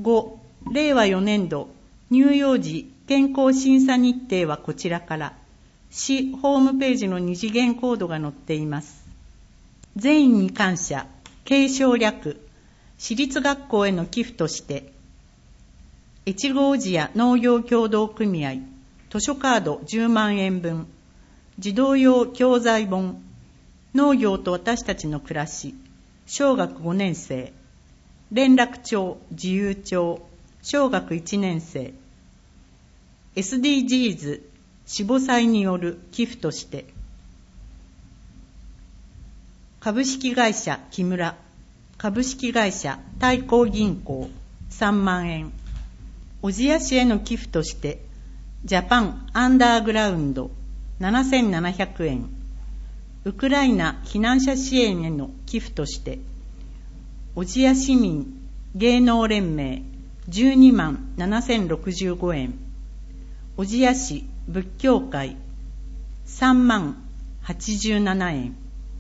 5、令和4年度乳幼児健康審査日程はこちらから、市ホームページの2次元コードが載っています。全員に感謝、継承略、私立学校への寄付として、越後小千谷農業協同組合、図書カード10万円分、児童用教材本、農業と私たちの暮らし、小学5年生、連絡帳、自由帳、小学1年生、SDGs、私母祭による寄付として、株式会社木村、株式会社大光銀行3万円、小千谷市への寄付として、ジャパンアンダーグラウンド7700円、ウクライナ避難者支援への寄付として、小千谷市民芸能連盟12万7065円、小千谷市仏教会3万87円。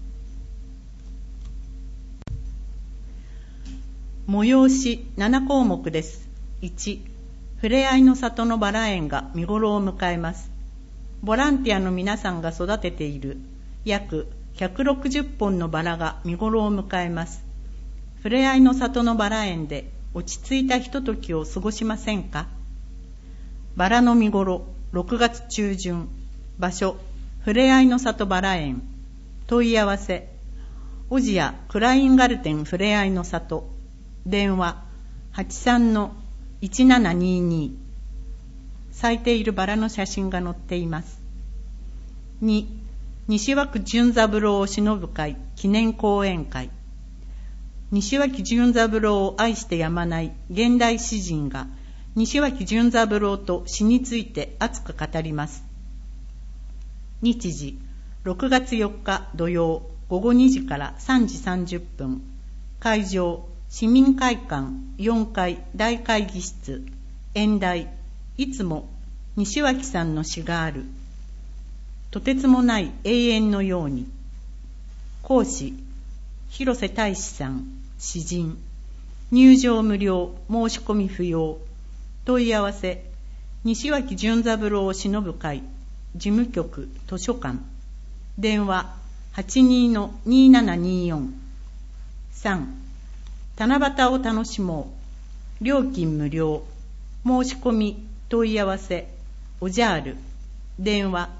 催し7項目です。1、ふれあいの里のバラ園が見頃を迎えます。ボランティアの皆さんが育てている約160本のバラが見頃を迎えます。ふれあいの里のバラ園で落ち着いたひとときを過ごしませんか？バラの見頃6月中旬、場所ふれあいの里バラ園、問い合わせ小千谷クラインガルテンふれあいの里、電話 83-1722、咲いているバラの写真が載っています。2、西脇純三郎を偲ぶ会記念講演会、西脇純三郎を愛してやまない現代詩人が西脇純三郎と詩について熱く語ります。日時6月4日土曜午後2時から3時30分、会場市民会館4階大会議室、演題いつも西脇さんの詩がある、とてつもない永遠のように。講師広瀬大志さん、詩人、入場無料、申し込み不要。問い合わせ西脇純三郎を偲ぶ会事務局図書館、電話 82-2724。 3、七夕を楽しもう、料金無料、申し込み問い合わせおじゃーる、電話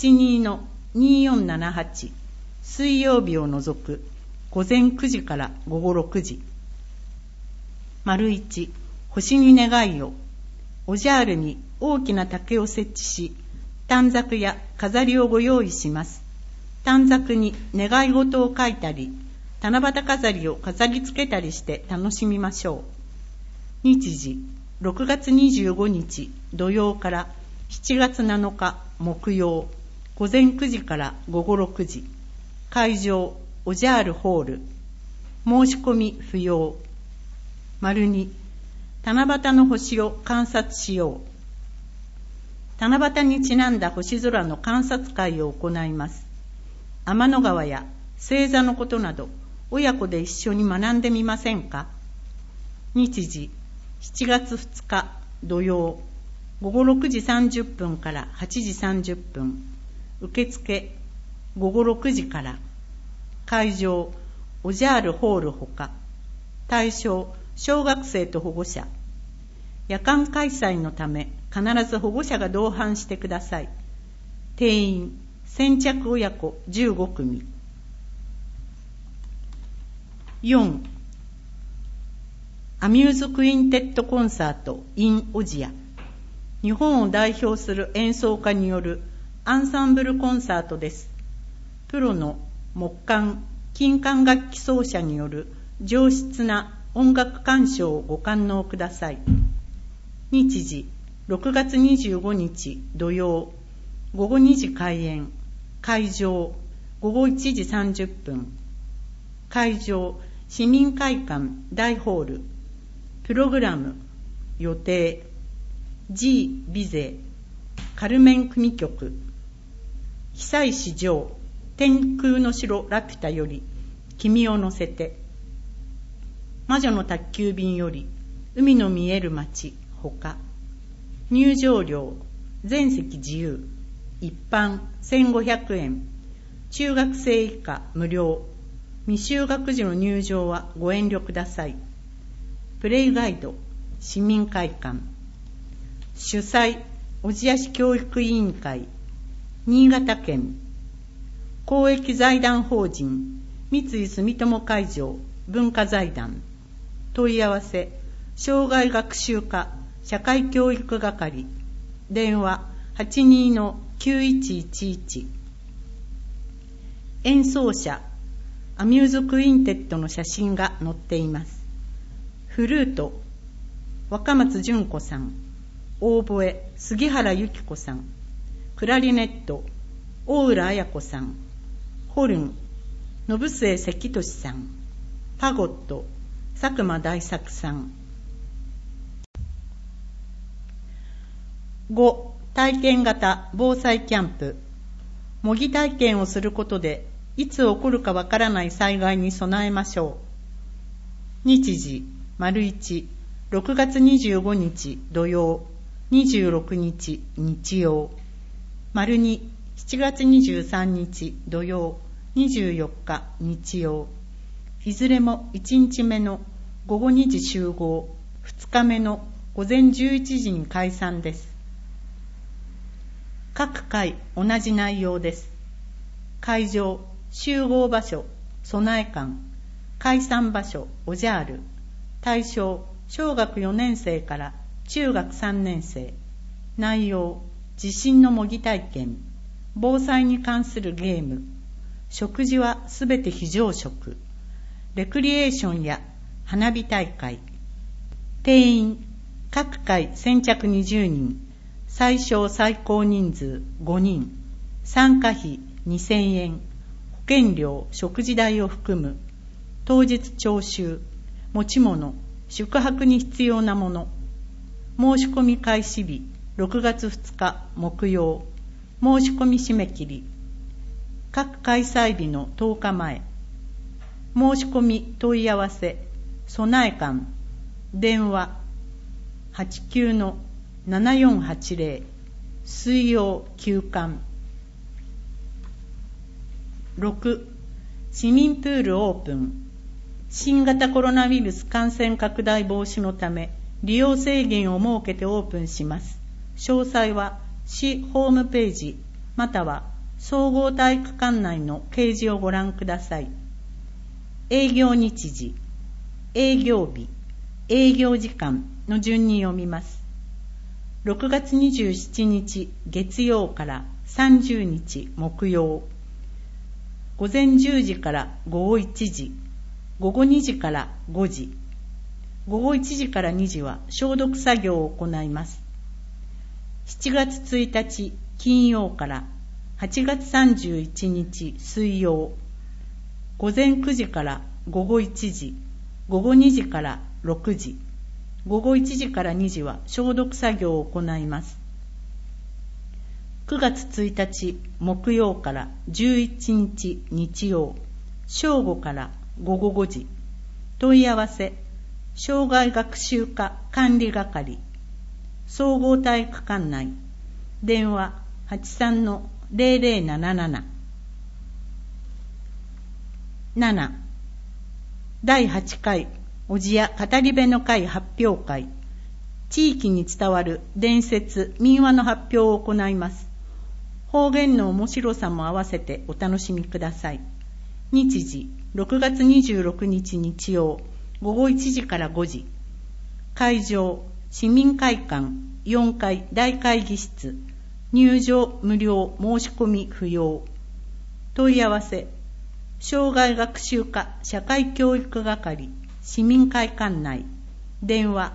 82-2478。 水曜日を除く午前9時から午後6時。丸1、星に願いを。おじゃーるに大きな竹を設置し、短冊や飾りをご用意します。短冊に願い事を書いたり、七夕飾りを飾り付けたりして楽しみましょう。日時6月25日土曜から7月7日木曜、午前9時から午後6時。会場おじゃーるホール。申し込み不要。丸2、七夕の星を観察しよう。七夕にちなんだ星空の観察会を行います。天の川や星座のことなど親子で一緒に学んでみませんか？日時7月2日土曜午後6時30分から8時30分。受付午後6時から。会場おじゃーるホールほか。対象小学生と保護者。夜間開催のため必ず保護者が同伴してください。定員先着親子15組。4、アミューズクインテッドコンサート in 小千谷。日本を代表する演奏家によるアンサンブルコンサートです。プロの木管、金管楽器奏者による上質な音楽鑑賞をご堪能ください。日時6月25日土曜午後2時開演。会場午後1時30分。会場市民会館大ホール。プログラム予定 G ビゼカルメン組曲。久石譲天空の城ラピュタより君を乗せて。魔女の宅急便より海の見える町ほか。入場料全席自由、一般1500円、中学生以下無料、未就学児の入場はご遠慮ください。プレイガイド市民会館。主催小千谷市教育委員会、新潟県公益財団法人三井住友海上文化財団。問い合わせ障害学習課社会教育係、電話 82-9111。演奏者アミューズクインテッドの写真が載っています。フルート若松純子さん、オーボエ杉原由紀子さん、クラリネット大浦彩子さん、ホルン信末関俊さん、パゴット佐久間大作さん。5. 体験型防災キャンプ。模擬体験をすることでいつ起こるかわからない災害に備えましょう。日時 ①6月25日土曜、26日日曜。2 7月23日土曜、24日日曜。いずれも1日目の午後2時集合、2日目の午前11時に解散です。各回同じ内容です。会場、集合場所、備え館、解散場所、おじゃーる。対象、小学4年生から中学3年生。内容、地震の模擬体験、防災に関するゲーム。食事はすべて非常食。レクリエーションや花火大会。定員、各回先着20人。最小最高人数5人。参加費2000円。保険料、食事代を含む。当日徴収。持ち物、宿泊に必要なもの。申し込み開始日6月2日木曜。申し込み締め切り。各開催日の10日前。申し込み問い合わせ、備え館、電話 89-7480、水曜休館。6. 市民プールオープン。新型コロナウイルス感染拡大防止のため、利用制限を設けてオープンします。詳細は市ホームページ、または総合体育館内の掲示をご覧ください。営業日時、営業日、営業時間の順に読みます。6月27日月曜から30日木曜。午前10時から午後1時、午後2時から5時、午後1時から2時は消毒作業を行います。7月1日金曜から8月31日水曜。午前9時から午後1時、午後2時から6時、午後1時から2時は消毒作業を行います。9月1日木曜から11日日曜、正午から午後5時。問い合わせ、障害学習課管理係、総合体育館内。電話 83-0077。7. 第8回小千谷語り部の会発表会。地域に伝わる伝説民話の発表を行います。方言の面白さも合わせてお楽しみください。日時6月26日日曜、午後1時から5時。会場、市民会館4階大会議室。入場無料、申し込み不要。問い合わせ、障害学習課社会教育係、市民会館内。電話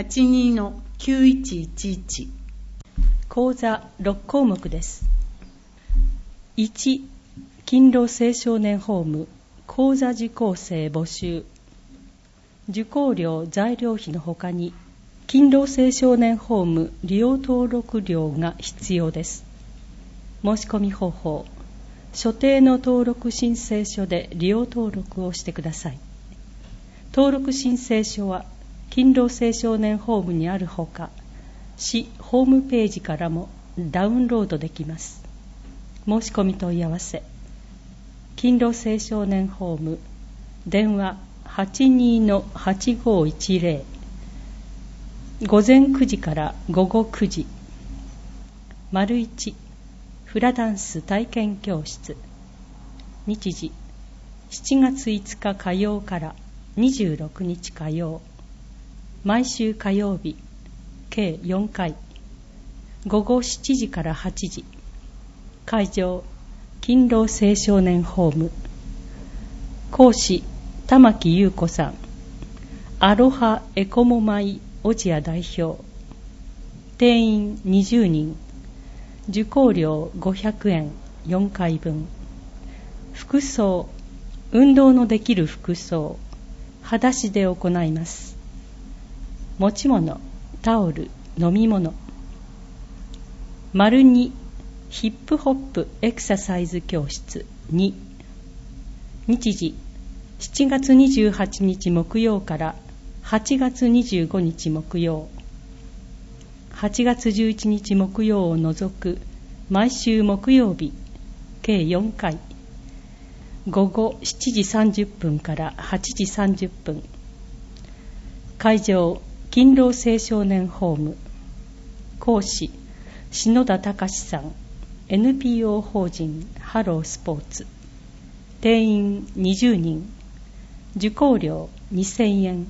82-9111。 講座6項目です。1、勤労青少年ホーム講座受講生募集。受講料材料費のほかに勤労青少年ホーム利用登録料が必要です。申し込み方法、所定の登録申請書で利用登録をしてください。登録申請書は勤労青少年ホームにあるほか、市ホームページからもダウンロードできます。申し込み問い合わせ、勤労青少年ホーム、電話 82-8510、午前9時から午後9時。丸1、フラダンス体験教室。日時、7月5日火曜から26日火曜。毎週火曜日、計4回。午後7時から8時。会場、勤労青少年ホーム。講師、玉木優子さん。アロハエコモマイオジア代表。定員20人。受講料500円4回分。服装、運動のできる服装、裸足で行います。持ち物、タオル、飲み物。丸2、ヒップホップエクササイズ教室2。日時、7月28日木曜から8月25日木曜。8月11日木曜を除く毎週木曜日、計4回。午後7時30分から8時30分。会場、勤労青少年ホーム。講師、篠田隆さん。NPO 法人ハロースポーツ。定員20人。受講料2000円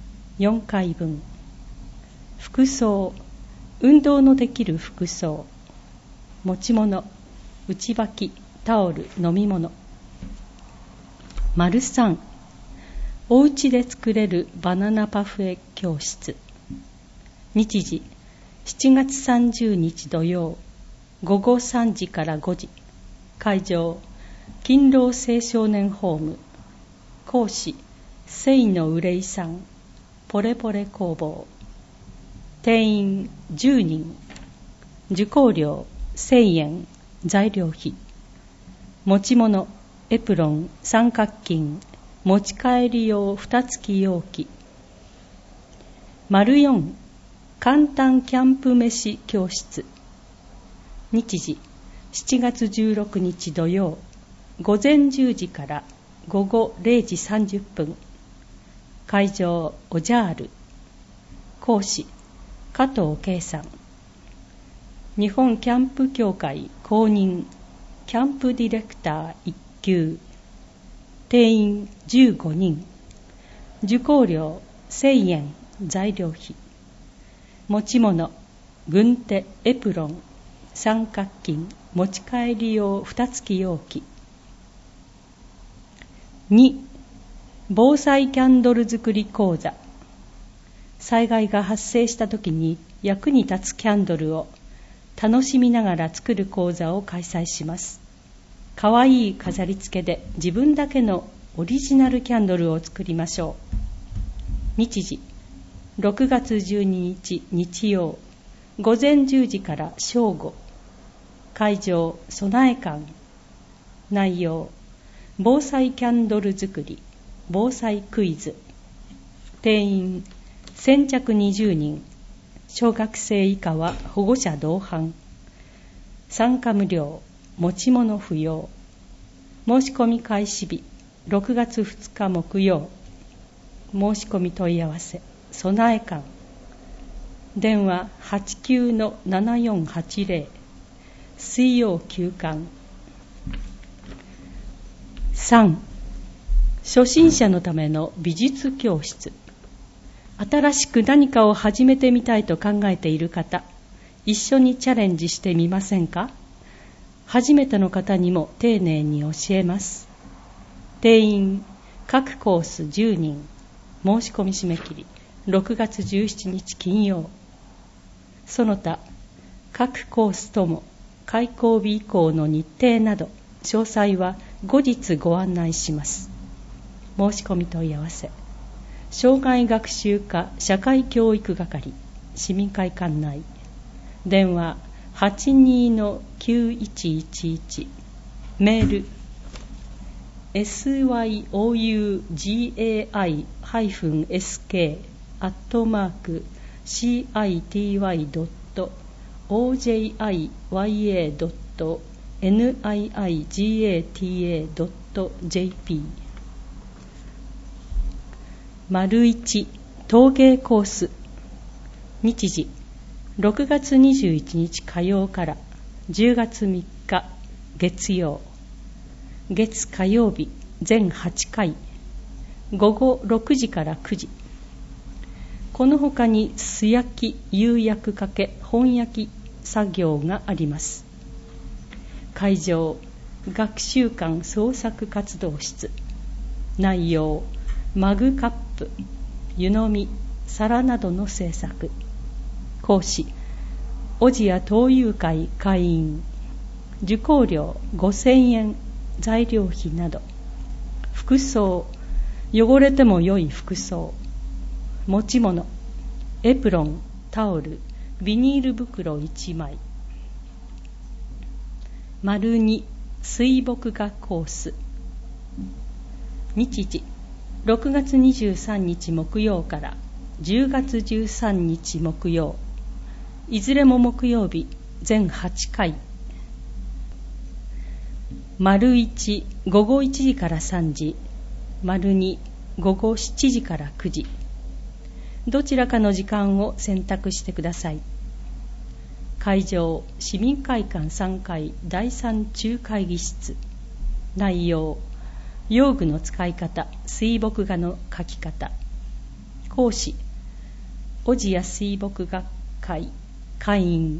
4回分。服装、運動のできる服装。持ち物、内履き、タオル、飲み物。丸3、おうちで作れるバナナパフェ教室。日時、7月30日土曜、午後3時から5時。会場、勤労青少年ホーム。講師、清野憂いさん。ポレポレ工房。定員10人。受講料1000円。材料費。持ち物、エプロン、三角巾、持ち帰り用蓋付き容器。丸4、簡単キャンプ飯教室。日時、7月16日土曜、午前10時から午後0時30分。会場、オジャール。講師、加藤圭さん。日本キャンプ協会公認キャンプディレクター1級。定員15人。受講料1000円。材料費。持ち物、軍手、エプロン、三角巾、持ち帰り用蓋付き容器。2、防災キャンドル作り講座。災害が発生したときに役に立つキャンドルを楽しみながら作る講座を開催します。かわいい飾り付けで自分だけのオリジナルキャンドルを作りましょう。日時、6月12日日曜、午前10時から正午。会場、備え館。内容、防災キャンドル作り、防災クイズ。定員先着20人。小学生以下は保護者同伴。参加無料、持ち物不要。申し込み開始日、6月2日木曜。申し込み問い合わせ、備え館。電話 89-7480。水曜休館。3、初心者のための美術教室。新しく何かを始めてみたいと考えている方、一緒にチャレンジしてみませんか？初めての方にも丁寧に教えます。定員各コース10人。申し込み締め切り6月17日金曜。その他各コースとも開講日以降の日程など詳細は後日ご案内します。申し込み問い合わせ、障害学習課社会教育係市民会館内。電話 82-9111。メール syoуgai-sk city.city.ojiya.niigata.jp。 1陶芸コース。日時6月21日火曜から10月3日月曜。月火曜日全8回、午後6時から9時。この他に素焼き、釉薬かけ、本焼き作業があります。会場、学習館創作活動室。内容、マグカップ、湯飲み、皿などの制作。講師、小千谷東友会会員。受講料5000円、材料費など。服装、汚れても良い服装。持ち物、エプロン、タオル、ビニール袋1枚。2水墨画コース。日時6月23日木曜から10月13日木曜。いずれも木曜日全8回。1午後1時から3時、2午後7時から9時。どちらかの時間を選択してください。会場、市民会館3階第3中会議室。内容、用具の使い方、水墨画の描き方。講師、小千谷水墨画会会員。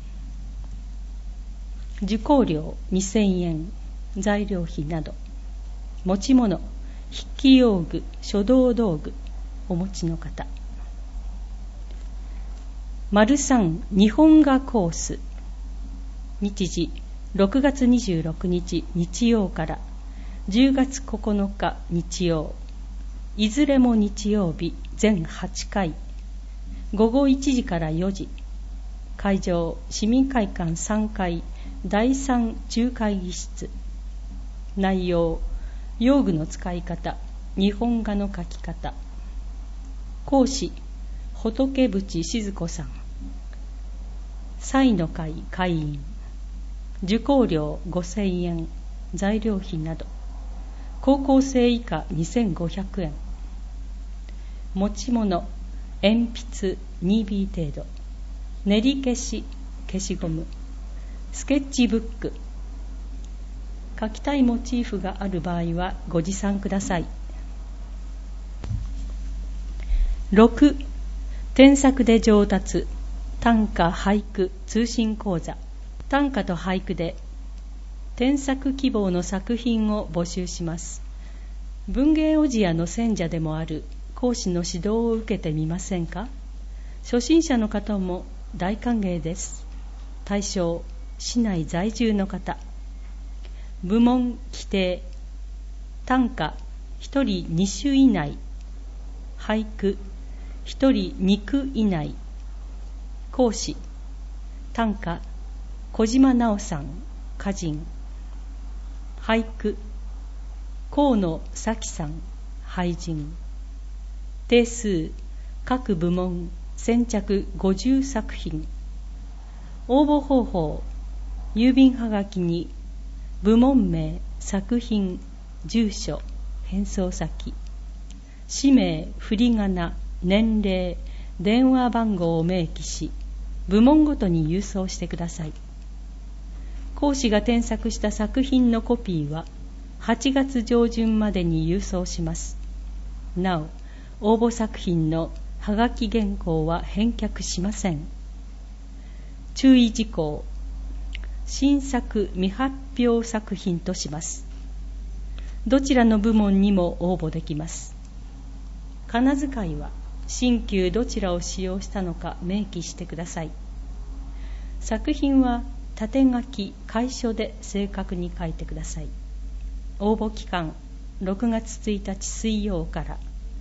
受講料2000円、材料費など。持ち物、筆記用具、書道道具お持ちの方。3日本画コース。日時6月26日日曜から10月9日日曜。いずれも日曜日全8回。午後1時から4時。会場、市民会館3階第3中会議室。内容、用具の使い方、日本画の描き方。講師、仏淵静子さん。祭の会会員。受講料5000円、材料費など。高校生以下2500円。持ち物、鉛筆 2B 程度、練り消し、消しゴム、スケッチブック。描きたいモチーフがある場合はご持参ください。6、添削で上達、短歌俳句通信講座。短歌と俳句で添削希望の作品を募集します。文芸小千谷の選者でもある講師の指導を受けてみませんか。初心者の方も大歓迎です。対象、市内在住の方。部門規定、短歌1人2首以内、俳句1人2句以内。講師、短歌小島直さん、歌人。俳句、河野咲さん、俳人。定数、各部門先着50作品。応募方法、郵便はがきに部門名、作品、住所、返送先、氏名、振り仮名、年齢、電話番号を明記し、部門ごとに郵送してください。講師が添削した作品のコピーは8月上旬までに郵送します。なお、応募作品のはがき原稿は返却しません。注意事項、新作未発表作品とします。どちらの部門にも応募できます。仮名遣いは新旧どちらを使用したのか明記してください。作品は縦書き、楷書で正確に書いてください。応募期間6月1日水曜から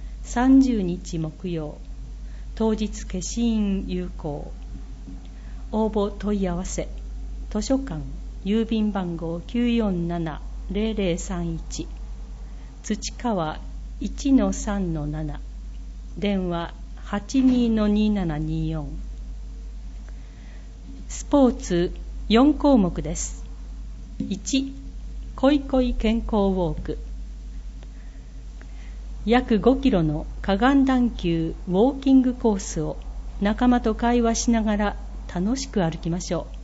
30日木曜。当日消印有効。応募問い合わせ、図書館郵便番号 947-0031 土川 1-3-7、電話 82-2724。スポーツ4項目です。1、こいこい健康ウォーク。約5キロの河岸段丘ウォーキングコースを仲間と会話しながら楽しく歩きましょう。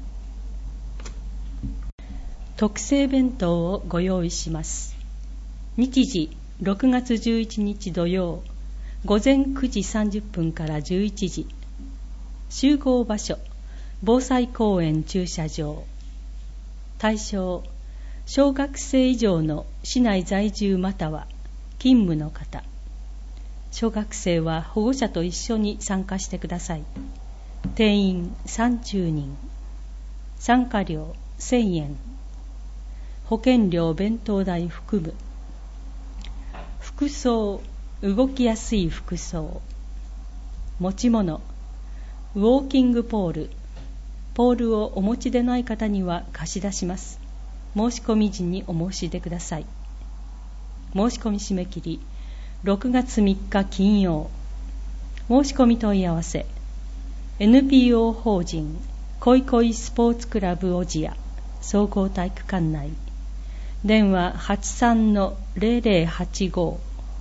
特製弁当をご用意します。日時6月11日土曜、午前9時30分から11時。集合場所、防災公園駐車場。対象、小学生以上の市内在住または勤務の方。小学生は保護者と一緒に参加してください。定員30人。参加料1000円。保険料弁当代含む。服装、動きやすい服装。持ち物、ウォーキングポール。ポールをお持ちでない方には貸し出します。申し込み時にお申し出ください。申し込み締め切り6月3日金曜。申し込み問い合わせ NPO 法人こいこいスポーツクラブ小千谷総合体育館内。電話 83-0085。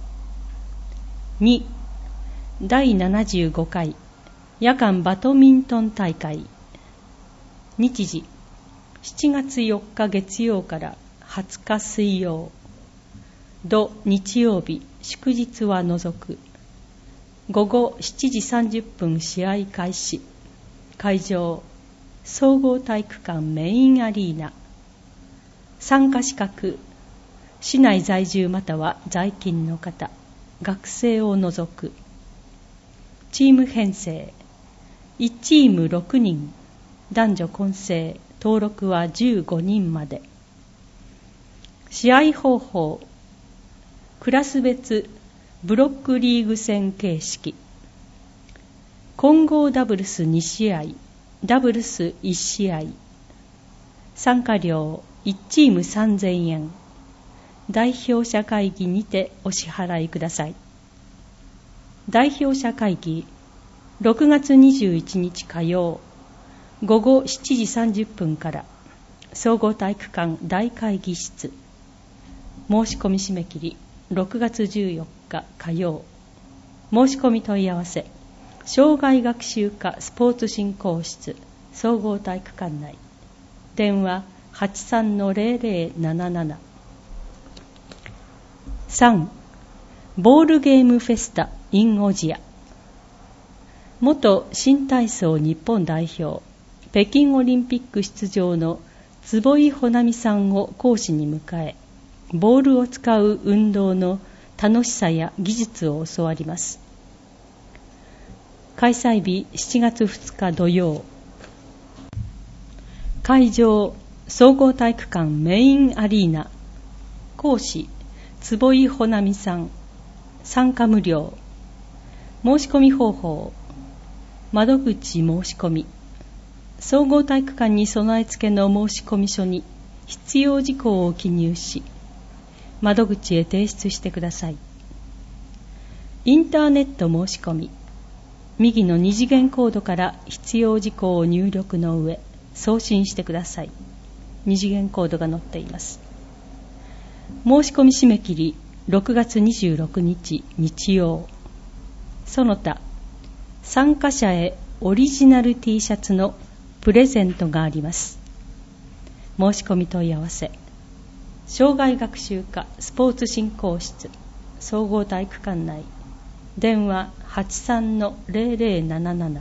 2. 第75回夜間バドミントン大会。日時7月4日月曜から20日水曜。土日曜日祝日は除く。午後7時30分試合開始。会場、総合体育館メインアリーナ。参加資格、市内在住または在勤の方、学生を除く。チーム編成、1チーム6人、男女混成、登録は15人まで。試合方法、クラス別ブロックリーグ戦形式。混合ダブルス2試合、ダブルス1試合。参加料1チーム3000円。代表者会議にてお支払いください。代表者会議、6月21日火曜、午後7時30分から総合体育館大会議室。申し込み締め切り6月14日火曜。申し込み問い合わせ、障害学習科スポーツ振興室総合体育館内。電話 83-0077。 3. ボールゲームフェスタ in 小千谷。元新体操日本代表、北京オリンピック出場の坪井穂波さんを講師に迎え、ボールを使う運動の楽しさや技術を教わります。開催日7月2日土曜。会場、総合体育館メインアリーナ。講師、坪井穂波さん。参加無料。申し込み方法、窓口申し込み。総合体育館に備え付けの申し込み書に必要事項を記入し、窓口へ提出してください。インターネット申し込み。右の2次元コードから必要事項を入力の上、送信してください。2次元コードが載っています。申し込み締め切り6月26日日曜。その他、参加者へオリジナル T シャツのプレゼントがあります。申し込み問い合わせ、障害学習科スポーツ振興室総合体育館内。電話 83-0077。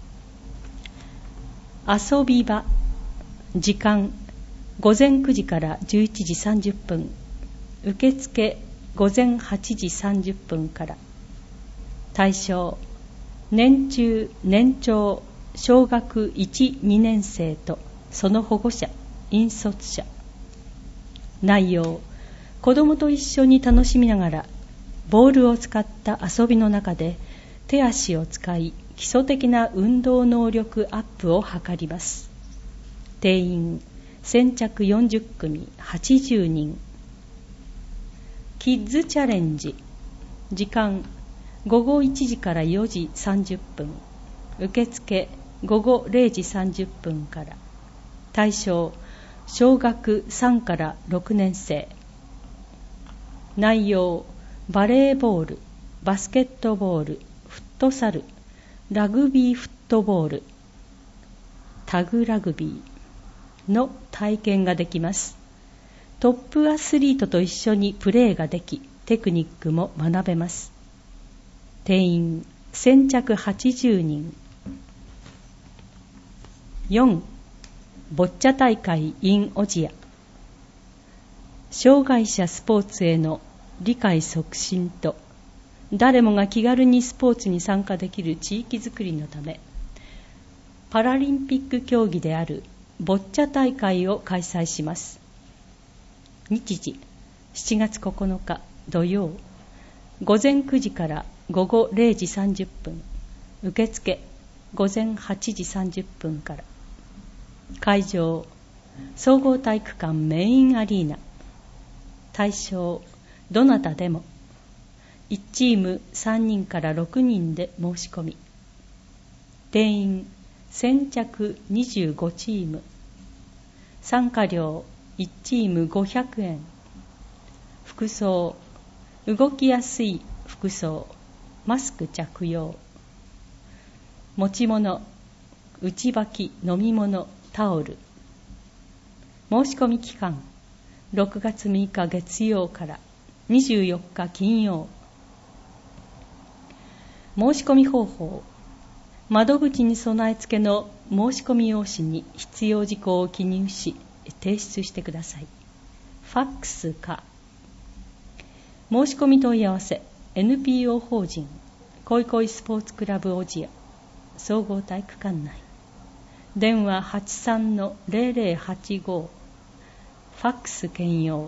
遊び場、時間午前9時から11時30分。受付午前8時30分から。対象、年中年長小学 1,2 年生とその保護者、引率者。内容、子どもと一緒に楽しみながらボールを使った遊びの中で手足を使い基礎的な運動能力アップを図ります。定員先着40組80人。キッズチャレンジ、時間午後1時から4時30分、受付午後0時30分から。対象小学3から6年生。内容バレーボール、バスケットボール、フットサル、ラグビーフットボール、タグラグビーの体験ができます。トップアスリートと一緒にプレーができ、テクニックも学べます。定員先着80人。4. ボッチャ大会 in 小千谷。障害者スポーツへの理解促進と、誰もが気軽にスポーツに参加できる地域づくりのため、パラリンピック競技であるボッチャ大会を開催します。日時7月9日土曜、午前9時から午後0時30分、受付午前8時30分から。会場総合体育館メインアリーナ。対象どなたでも。1チーム3人から6人で申し込み。定員先着25チーム。参加料1チーム500円。服装動きやすい服装、マスク着用。持ち物内履き、飲み物、タオル。申し込み期間6月6日月曜から24日金曜。申し込み方法、窓口に備え付けの申し込み用紙に必要事項を記入し提出してください。ファックスか。申し込み問い合わせ NPO 法人恋恋スポーツクラブ小千谷総合体育館内。電話 83-0085。ファックス兼用。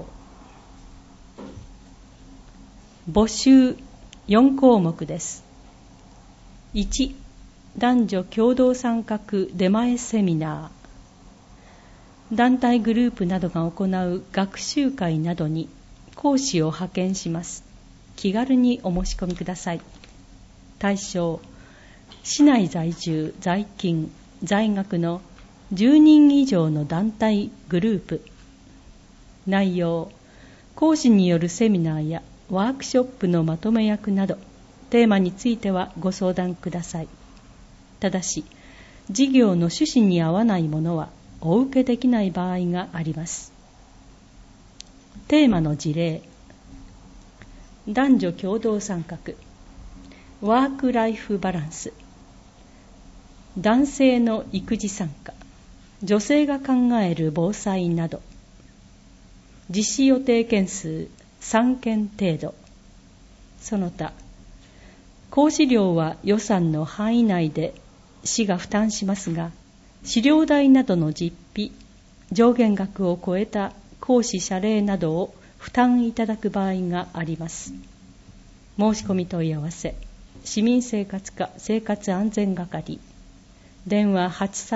募集4項目です。1、男女共同参画出前セミナー。団体グループなどが行う学習会などに講師を派遣します。気軽にお申し込みください。対象市内在住、在勤、在学の10人以上の団体グループ。内容講師によるセミナーやワークショップのまとめ役など、テーマについてはご相談ください。ただし事業の趣旨に合わないものはお受けできない場合があります。テーマの事例、男女共同参画、ワークライフバランス、男性の育児参加、女性が考える防災など。実施予定件数3件程度。その他講師料は予算の範囲内で市が負担しますが、資料代などの実費、上限額を超えた講師謝礼などを負担いただく場合があります。申し込み問い合わせ、市民生活課生活安全係。電話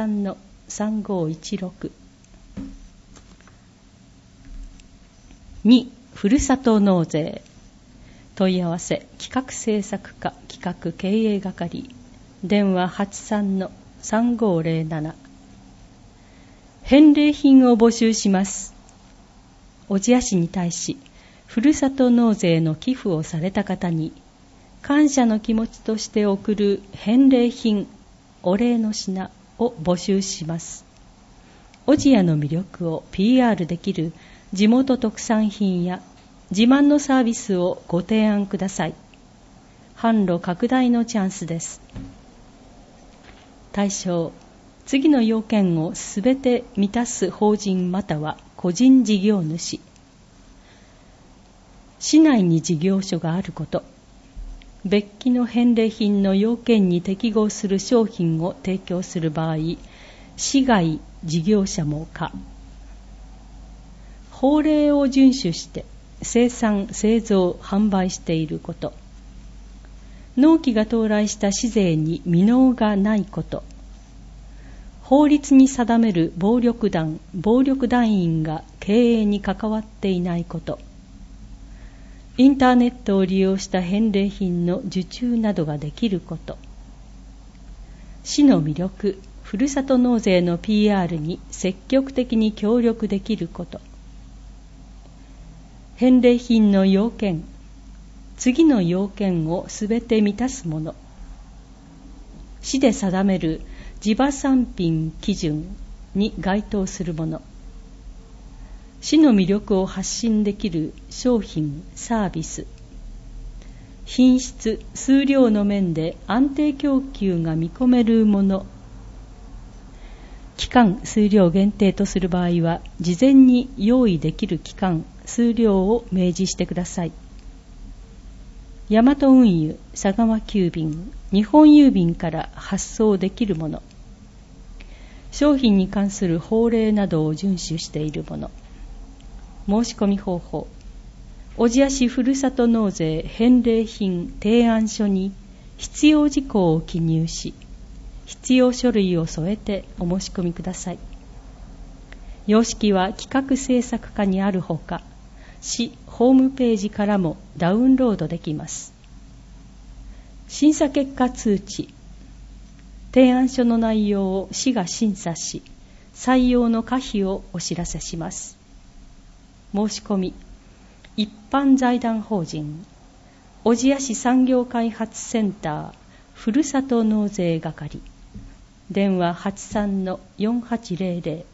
83-3516。2、ふるさと納税。問い合わせ、企画制作課企画経営係。電話 83-3507。返礼品を募集します。小千谷市に対し、ふるさと納税の寄付をされた方に、感謝の気持ちとして贈る返礼品、お礼の品を募集します。小千谷の魅力を PR できる地元特産品や自慢のサービスをご提案ください。販路拡大のチャンスです。対象、次の要件をすべて満たす法人または個人事業主。市内に事業所があること。別記の返礼品の要件に適合する商品を提供する場合、市外事業者も可。法令を遵守して生産・製造・販売していること。納期が到来した市税に未納がないこと。法律に定める暴力団・暴力団員が経営に関わっていないこと。 インターネットを利用した返礼品の受注などができること、市の魅力、ふるさと納税の PR に積極的に協力できること、返礼品の要件、次の要件をすべて満たすもの、市で定める地場産品基準に該当するもの、市の魅力を発信できる商品・サービス、品質・数量の面で安定供給が見込めるもの、期間・数量限定とする場合は、事前に用意できる期間・数量を明示してください。大和運輸、佐川急便、日本郵便から発送できるもの、商品に関する法令などを遵守しているもの、申し込み方法、小千谷市ふるさと納税返礼品提案書に必要事項を記入し、必要書類を添えてお申し込みください。様式は企画制作課にあるほか、市ホームページからもダウンロードできます。審査結果通知、提案書の内容を市が審査し、採用の可否をお知らせします。申し込み、一般財団法人小千谷市産業開発センターふるさと納税係、電話 83-4800。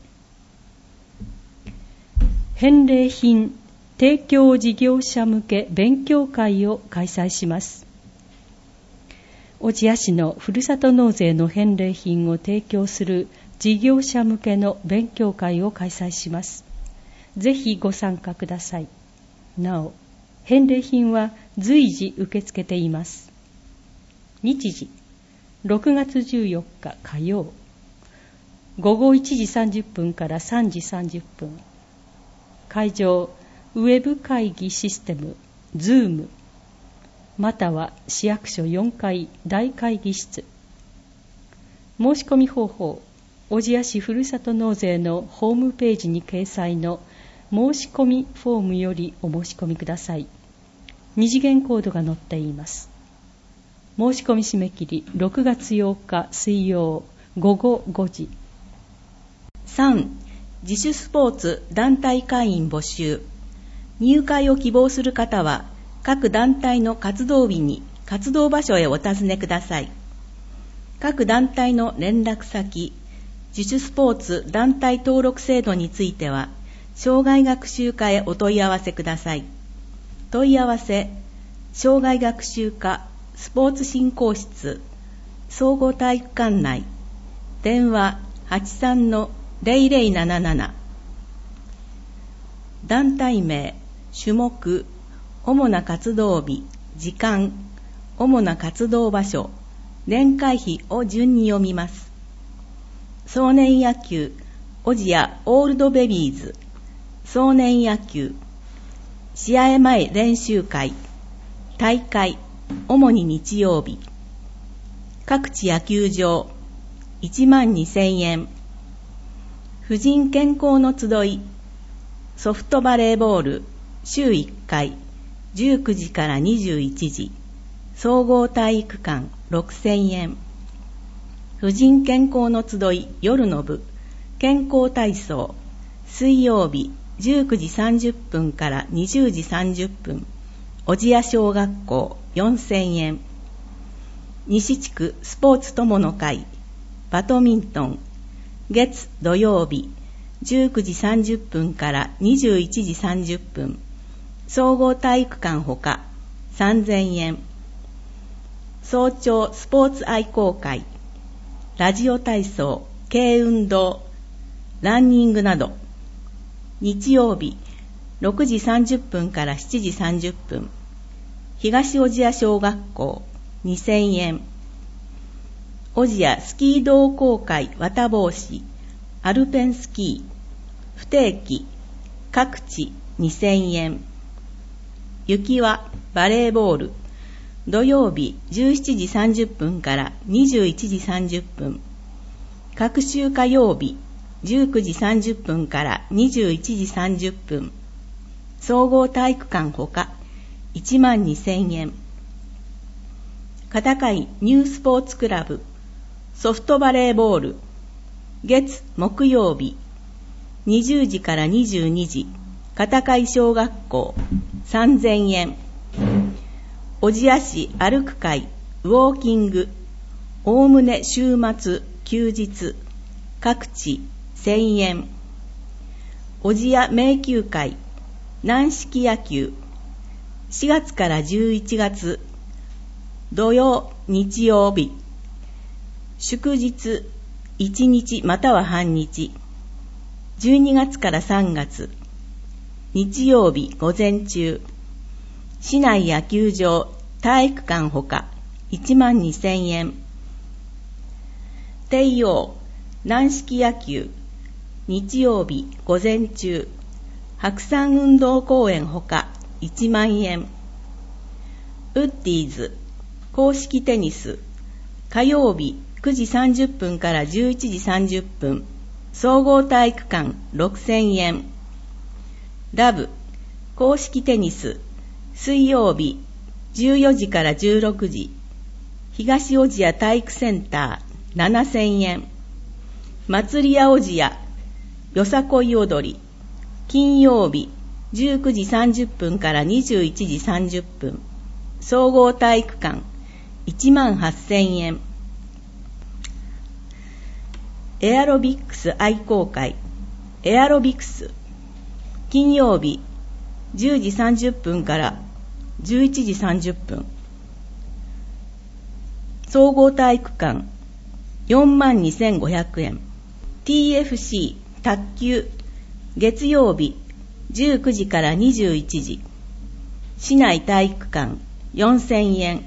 返礼品提供事業者向け勉強会を開催します。小千谷市のふるさと納税の返礼品を提供する事業者向けの勉強会を開催します。ぜひご参加ください。なお、返礼品は随時受け付けています。日時、6月14日火曜、午後1時30分から3時30分。会場、ウェブ会議システム、Zoom、または市役所4階大会議室。申し込み方法、小千谷市ふるさと納税のホームページに掲載の申し込みフォームよりお申し込みください。二次元コードが載っています。申し込み締め切り6月8日水曜午後5時。 3. 自主スポーツ団体会員募集。入会を希望する方は各団体の活動日に活動場所へお尋ねください。各団体の連絡先、自主スポーツ団体登録制度については障害学習課へお問い合わせください。問い合わせ、障害学習課スポーツ振興室総合体育館内、電話 83-0077。 団体名、種目、主な活動日、時間、主な活動場所、年会費を順に読みます。少年野球、小千谷オールドベビーズ、少年野球、試合前練習会、大会、主に日曜日、各地野球場、12,000円、婦人健康の集い、ソフトバレーボール、週1回、19時から21時、総合体育館6,000円、婦人健康の集い夜の部、健康体操、水曜日19時30分から20時30分、小千谷小学校4,000円、西地区スポーツ友の会、バドミントン、月土曜日19時30分から21時30分、総合体育館ほか3,000円、早朝スポーツ愛好会、ラジオ体操、軽運動、ランニングなど、日曜日6時30分から7時30分、東小千谷小学校2,000円、小千谷スキー同好会綿帽子、アルペンスキー、不定期、各地2,000円、雪はバレーボール、土曜日17時30分から21時30分、各週火曜日19時30分から21時30分、総合体育館ほか 12,000円。片貝ニュースポーツクラブソフトバレーボール月木曜日20時から22時片貝小学校3,000円。小千谷市歩く会ウォーキングおおむね週末休日各地1,000円。小千谷迷宮会軟式野球4月から11月土曜日曜日祝日1日または半日12月から3月日曜日午前中市内野球場体育館ほか12,000円。帝王軟式野球日曜日午前中白山運動公園ほか1万円。ウッディーズ公式テニス火曜日9時30分から11時30分総合体育館6,000円。ラブ公式テニス水曜日14時から16時東小千谷体育センター7,000円。祭りや小千谷よさこい踊り金曜日19時30分から21時30分総合体育館18,000円。エアロビックス愛好会エアロビクス金曜日10時30分から11時30分総合体育館42,500円。 TFC 卓球月曜日19時から21時市内体育館4,000円。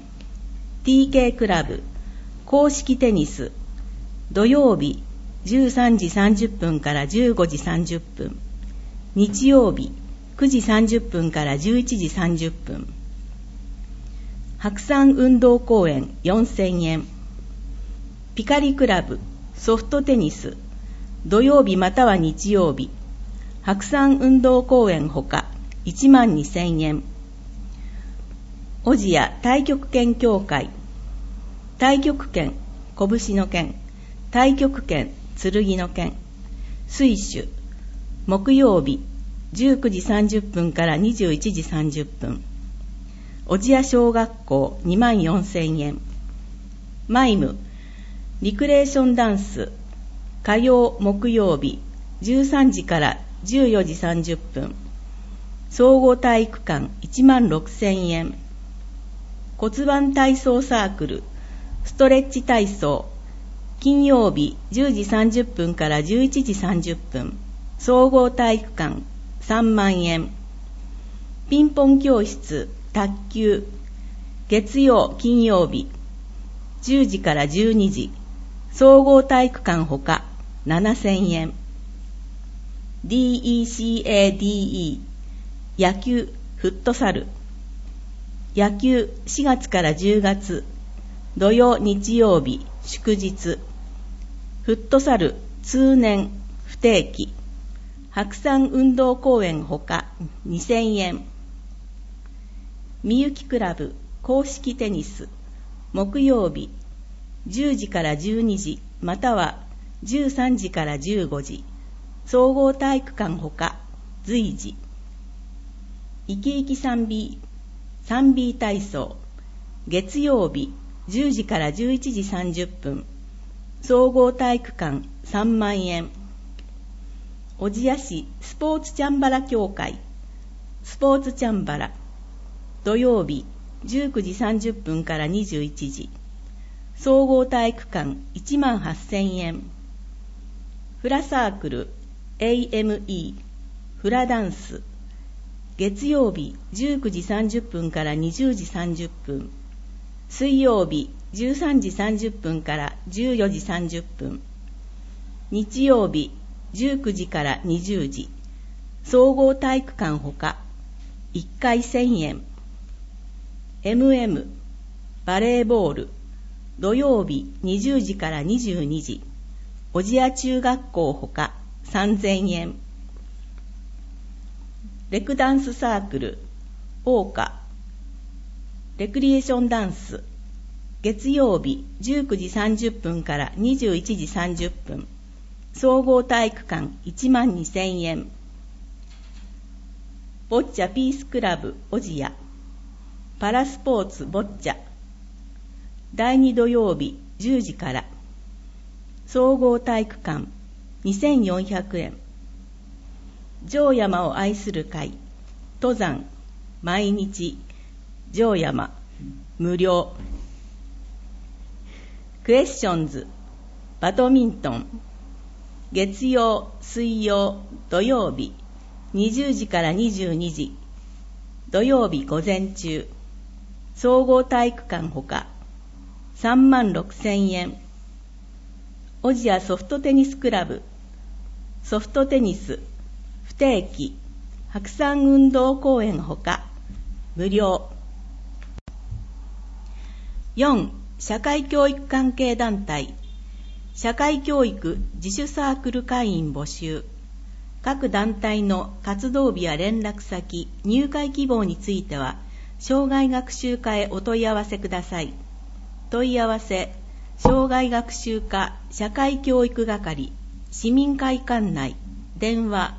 TK クラブ公式テニス土曜日13時30分から15時30分日曜日9時30分から11時30分白山運動公園4,000円。ピカリクラブソフトテニス土曜日または日曜日白山運動公園ほか12,000円。小千谷太極拳協会太極拳拳の拳太極拳剣の拳水手木曜日19時30分から21時30分小千谷小学校24,000円。マイムリクレーションダンス火曜木曜日13時から14時30分総合体育館16,000円。骨盤体操サークルストレッチ体操金曜日10時30分から11時30分総合体育館3万円。ピンポン教室卓球月曜金曜日10時から12時総合体育館ほか7,000円。DECADE 野球フットサル野球4月から10月土曜日曜日祝日フットサル通年不定期白山運動公園ほか2,000円。みゆきクラブ公式テニス木曜日10時から12時または13時から15時総合体育館ほか随時。いきいき 3B 体操月曜日10時から11時30分総合体育館3万円。小千谷市スポーツチャンバラ協会スポーツチャンバラ土曜日19時30分から21時総合体育館18,000円。フラサークル AME フラダンス月曜日19時30分から20時30分水曜日13時30分から14時30分日曜日19時から20時総合体育館ほか1回1000円。MM バレーボール土曜日20時から22時小千谷中学校ほか3,000円。レクダンスサークル桜花レクリエーションダンス、月曜日19時30分から21時30分、総合体育館12,000円。ボッチャピースクラブ小千谷、パラスポーツボッチャ、第2土曜日10時から、総合体育館2,400円。城山を愛する会、登山、毎日、城山、無料。クエスチョンズ、バドミントン、月曜、水曜、土曜日、20時から22時、土曜日午前中、総合体育館ほか、36,000円。小千谷ソフトテニスクラブ、ソフトテニス、不定期、白山運動公園ほか、無料。4、社会教育関係団体、社会教育自主サークル会員募集。各団体の活動日や連絡先、入会希望については、生涯学習課へお問い合わせください。問い合わせ、生涯学習課社会教育係、市民会館内、電話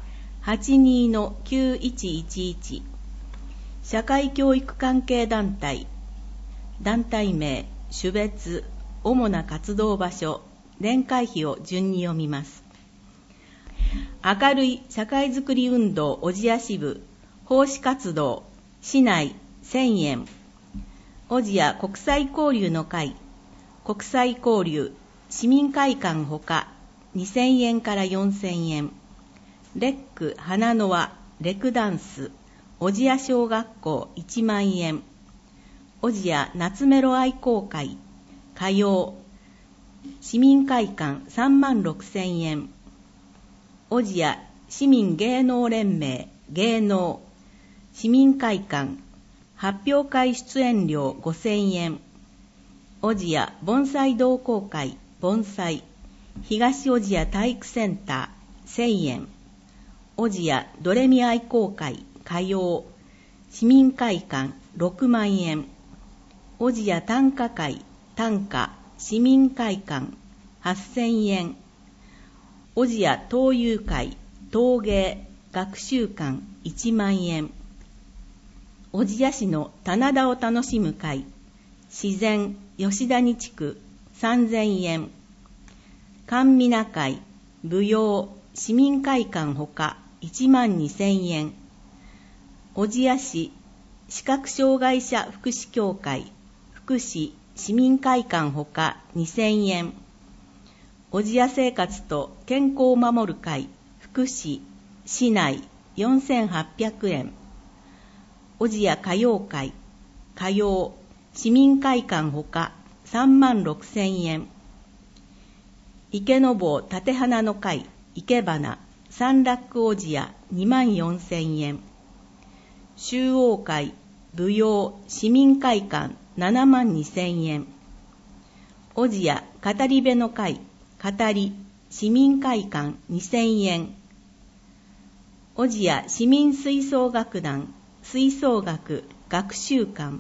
82-9111。社会教育関係団体、団体名、種別、主な活動場所、年会費を順に読みます。明るい社会づくり運動小千谷支部、奉仕活動、市内1000円。小千谷国際交流の会、国際交流、市民会館ほか2000円から4000円。レック花の輪、レクダンス、小千谷小学校1万円。小千谷夏メロ愛好会、歌謡、市民会館36,000円。小千谷市民芸能連盟、芸能、市民会館、発表会出演料5,000円。小千谷盆栽同好会、盆栽、東小千谷体育センター1,000円。小千谷ドレミ愛好会、歌謡、市民会館6万円。小千谷短歌会、短歌、市民会館8,000円。小千谷陶遊会、陶芸、学習館1万円。小千谷市の棚田を楽しむ会、自然、吉谷地区3,000円。神皆会、舞踊、市民会館ほか12,000円。小千谷市視覚障害者福祉協会、福祉、市民会館ほか2,000円。小千谷生活と健康を守る会、福祉、市内4,800円。小千谷歌謡会、歌謡、市民会館ほか36,000円。池坊立花の会、池花、三楽小千谷24,000円。周王会、舞踊、市民会館72,000円。小千谷語り部の会、語り、市民会館2,000円。小千谷市民吹奏楽団、吹奏楽、学習館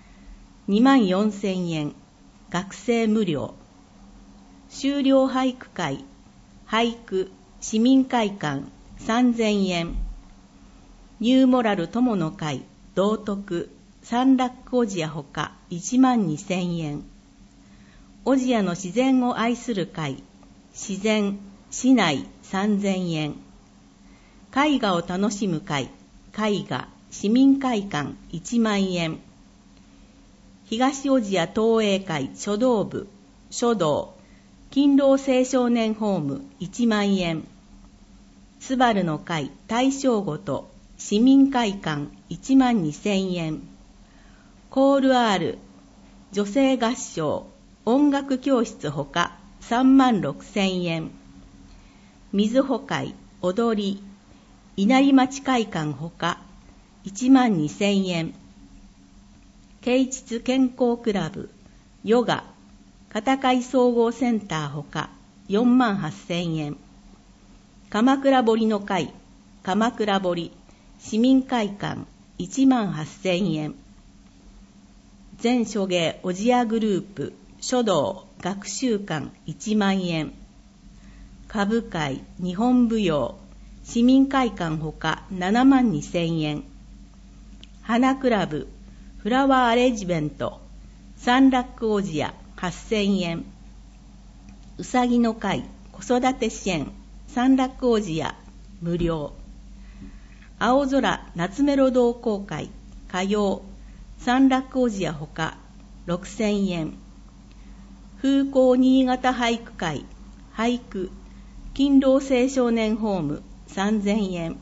24,000円。学生無料。修了俳句会、俳句、市民会館3,000円。ニューモラル友の会、道徳、三楽小千谷ほか12,000円。小千谷の自然を愛する会、自然、市内3,000円。絵画を楽しむ会、絵画、市民会館1万円。東小千谷東映会書道部、書道、勤労青少年ホーム1万円。スバルの会大正ごと、市民会館12,000円。コール R、女性合唱、音楽教室ほか36,000円。水穂会、踊り、稲荷町会館ほか12,000円。啓蟄健康クラブ、ヨガ、片貝総合センターほか48,000円。鎌倉堀の会、鎌倉堀、市民会館18,000円。 全諸芸小千谷グループ書道学習館1万円、歌舞会日本舞踊市民会館ほか7万2000円、花クラブフラワーアレンジメントサンラック小千谷8000円、うさぎの会子育て支援サンラック小千谷無料、青空夏メロ同好会歌謡サンラック小千谷ほか6000円、風光新潟俳句会俳句勤労青少年ホーム3000円、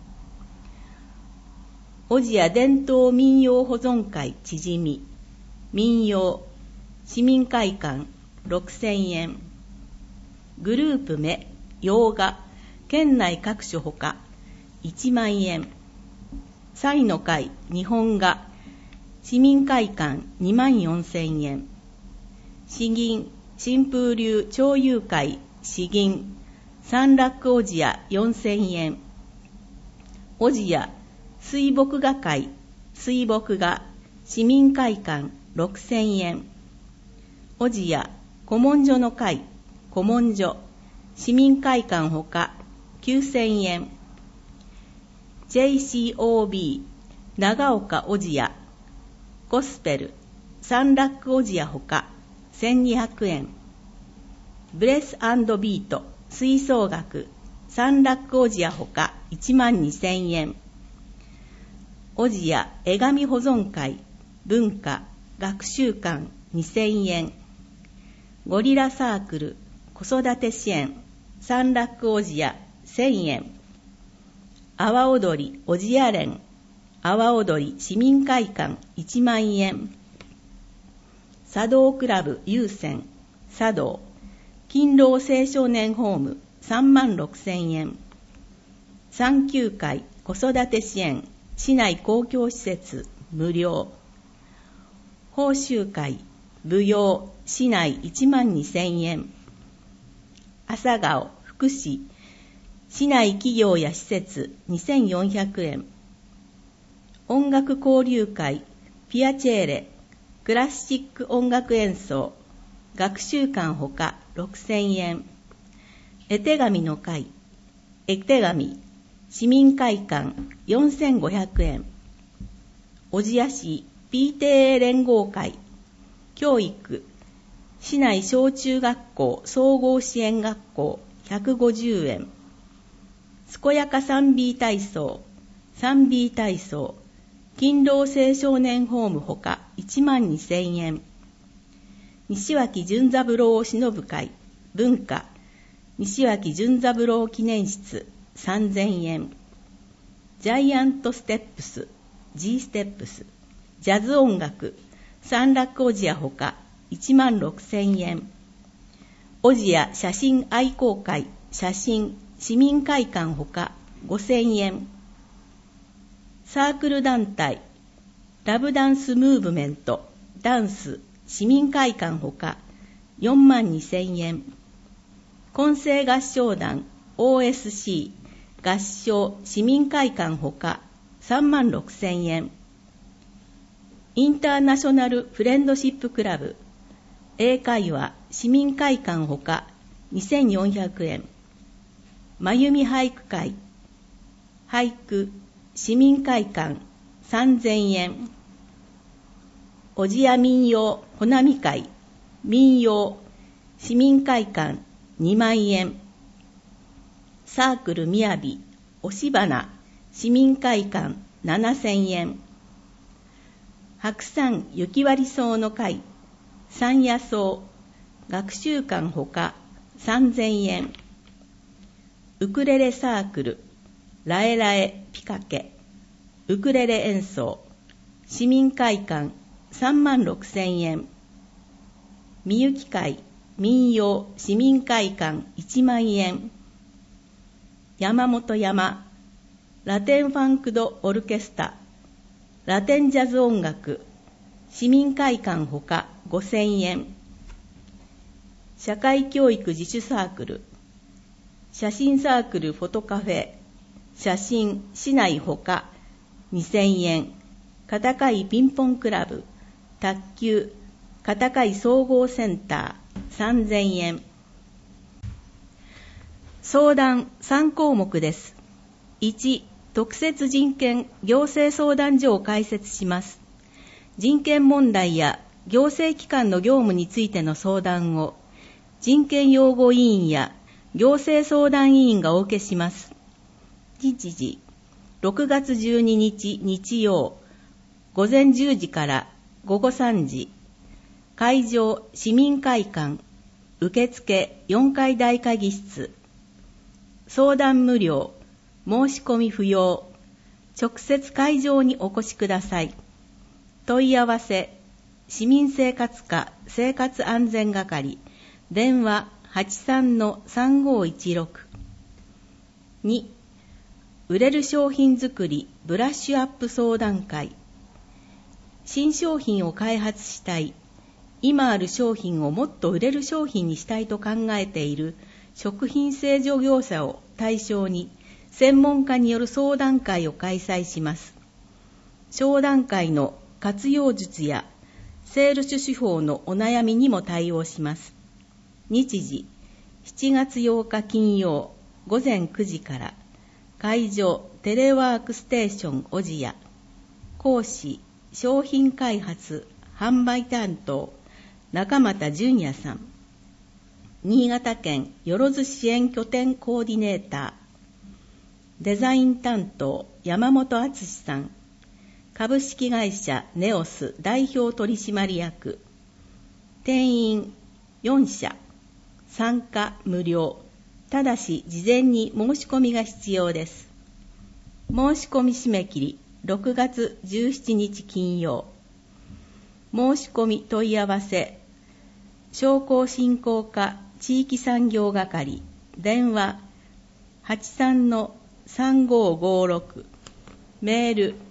小千谷伝統民謡保存会ちじみ民謡市民会館6000円、グループ目洋画県内各所ほか1万円、彩の会日本画市民会館2万4000円、詩吟新風流町友会詩吟サンラック小千谷4000円、小千谷水墨画会水墨画市民会館6000円、小千谷古文書の会古文書市民会館ほか9000円、JCOB 長岡小千谷ゴスペルサンラック小千谷ほか1200円、ブレス&ビート吹奏楽サンラック小千谷ほか1万2000円、小千谷絵紙保存会文化学習館2000円、ゴリラサークル子育て支援サンラック小千谷1000円、阿波踊り小千谷連阿波踊り市民会館1万円、茶道クラブ有線茶道勤労青少年ホーム3万6000円、産休会子育て支援市内公共施設無料、報酬会舞踊市内1万2000円、朝顔福祉市内企業や施設2400円、音楽交流会ピアチェーレクラシック音楽演奏学習館ほか6000円、絵手紙の会絵手紙市民会館4500円、小千谷市 PTA 連合会教育市内小中学校総合支援学校150円、健やか 3B 体操 3B 体操勤労青少年ホームほか1万2000円、西脇純三郎偲ぶ会文化西脇純三郎記念室3000円、ジャイアントステップス G ステップスジャズ音楽サンラック小千谷ほか1万6000円、小千谷写真愛好会写真市民会館ほか5000円、サークル団体ラブダンスムーブメントダンス市民会館ほか4万2000円、混声合唱団 OSC 合唱市民会館ほか3万6000円、インターナショナルフレンドシップクラブ英会話市民会館ほか2400円、まゆみ俳句会俳句市民会館3000円、小千谷民謡ほなみ会民謡市民会館2万円、サークルみやび押し花市民会館7000円、白山雪割草の会山野草学習館ほか3000円、ウクレレサークルラエラエピカケウクレレ演奏市民会館3万6000円、みゆき会民謡市民会館1万円、山本山ラテンファンクドオルケスタラテンジャズ音楽市民会館ほか5000円、社会教育自主サークル写真サークルフォトカフェ写真市内ほか2000円、片貝ピンポンクラブ卓球片貝総合センター3000円。相談3項目です。1、特設人権行政相談所を開設します。人権問題や行政機関の業務についての相談を人権擁護委員や行政相談委員がお受けします。日時、6月12日日曜、午前10時から午後3時。会場、市民会館。受付、4階大会議室。相談無料。申し込み不要。直接会場にお越しください。問い合わせ、市民生活課生活安全係。電話 83-3516。2、売れる商品作りブラッシュアップ相談会。新商品を開発したい、今ある商品をもっと売れる商品にしたいと考えている食品製造業者を対象に専門家による相談会を開催します。商談会の活用術やセールス手法のお悩みにも対応します。日時、7月8日金曜午前9時から。会場、テレワークステーション小千谷。講師、商品開発販売担当中俣淳也さん。新潟県よろず支援拠点コーディネーター。デザイン担当山本敦さん。株式会社ネオス代表取締役。定員4社。参加無料。ただし事前に申し込みが必要です。申し込み締め切り6月17日金曜。申し込み問い合わせ、商工振興課地域産業係。電話 83-3556。メール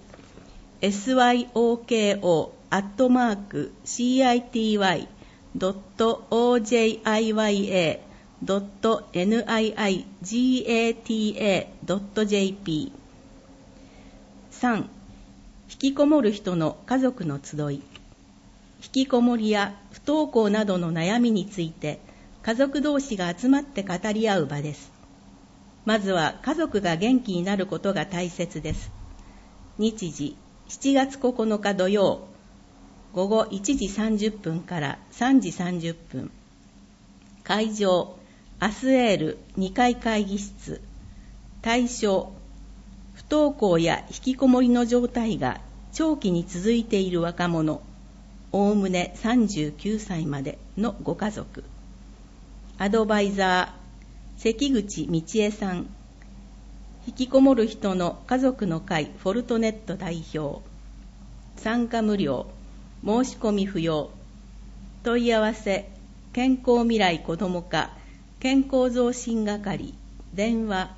syoko@city.ojiya.niigata.jp。 3、引きこもる人の家族の集い。引きこもりや不登校などの悩みについて家族同士が集まって語り合う場です。まずは家族が元気になることが大切です。日時、7月9日土曜、午後1時30分から3時30分。会場、アスエール2階会議室。対象、不登校や引きこもりの状態が長期に続いている若者、おおむね39歳までのご家族。アドバイザー、関口道恵さん。引きこもる人の家族の会フォルトネット代表。参加無料。申し込み不要。問い合わせ、健康未来子ども課健康増進係。電話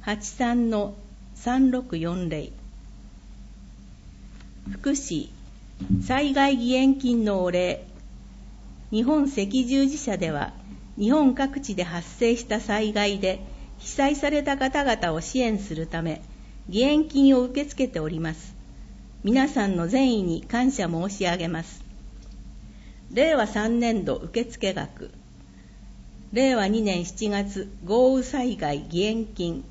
83-3640。福祉、災害義援金のお礼。日本赤十字社では、日本各地で発生した災害で被災された方々を支援するため、義援金を受け付けております。皆さんの善意に感謝申し上げます。令和3年度受付額。令和2年7月豪雨災害義援金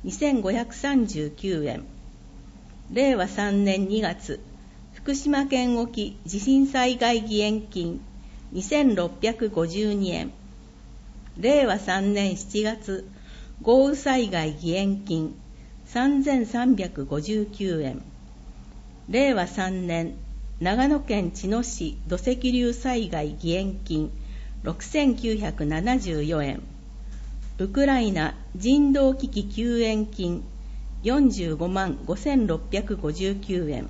2539円。令和3年2月福島県沖地震災害義援金2652円。令和3年7月豪雨災害義援金3359円。令和3年長野県茅野市土石流災害義援金6974円。ウクライナ人道危機救援金45万5659円。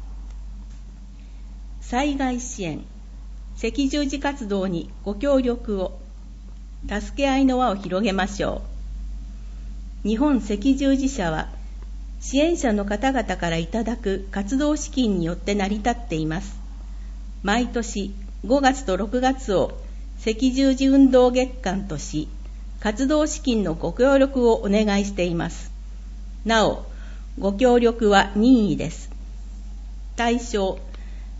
災害支援、赤十字活動にご協力を。助け合いの輪を広げましょう。日本赤十字社は支援者の方々からいただく活動資金によって成り立っています。毎年5月と6月を赤十字運動月間とし、活動資金のご協力をお願いしています。なお、ご協力は任意です。対象、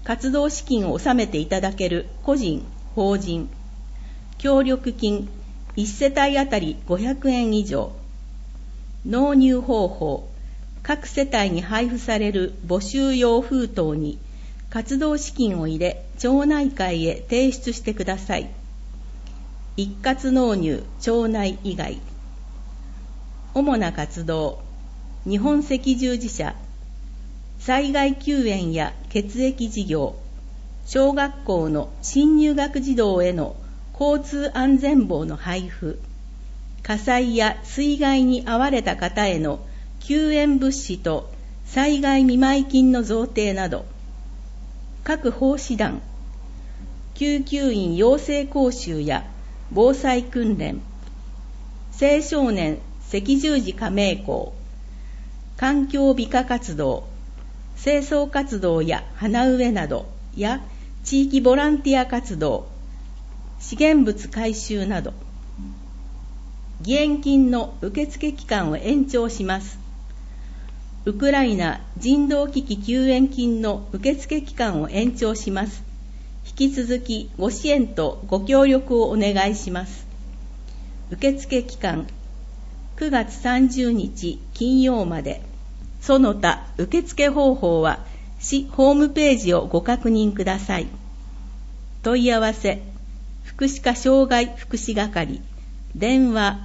活動資金を納めていただける個人、法人、協力金1世帯あたり500円以上、納入方法、各世帯に配布される募集用封筒に活動資金を入れ、町内会へ提出してください。一括納入、町内以外。主な活動、日本赤十字社、災害救援や血液事業、小学校の新入学児童への交通安全帽の配布、火災や水害に遭われた方への救援物資と災害見舞金の贈呈など、各奉仕団、救急員養成講習や防災訓練、青少年赤十字加盟校、環境美化活動、清掃活動や花植えなどや地域ボランティア活動、資源物回収など、義援金の受付期間を延長します。ウクライナ人道危機救援金の受付期間を延長します。引き続きご支援とご協力をお願いします。受付期間9月30日金曜まで。その他受付方法は市ホームページをご確認ください。問い合わせ福祉課障害福祉係、電話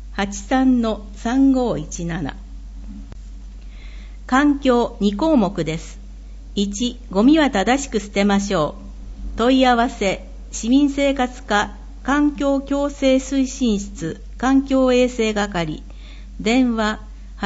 83-3517。環境2項目です。1、ゴミは正しく捨てましょう。問い合わせ市民生活課環境共生推進室環境衛生係、電話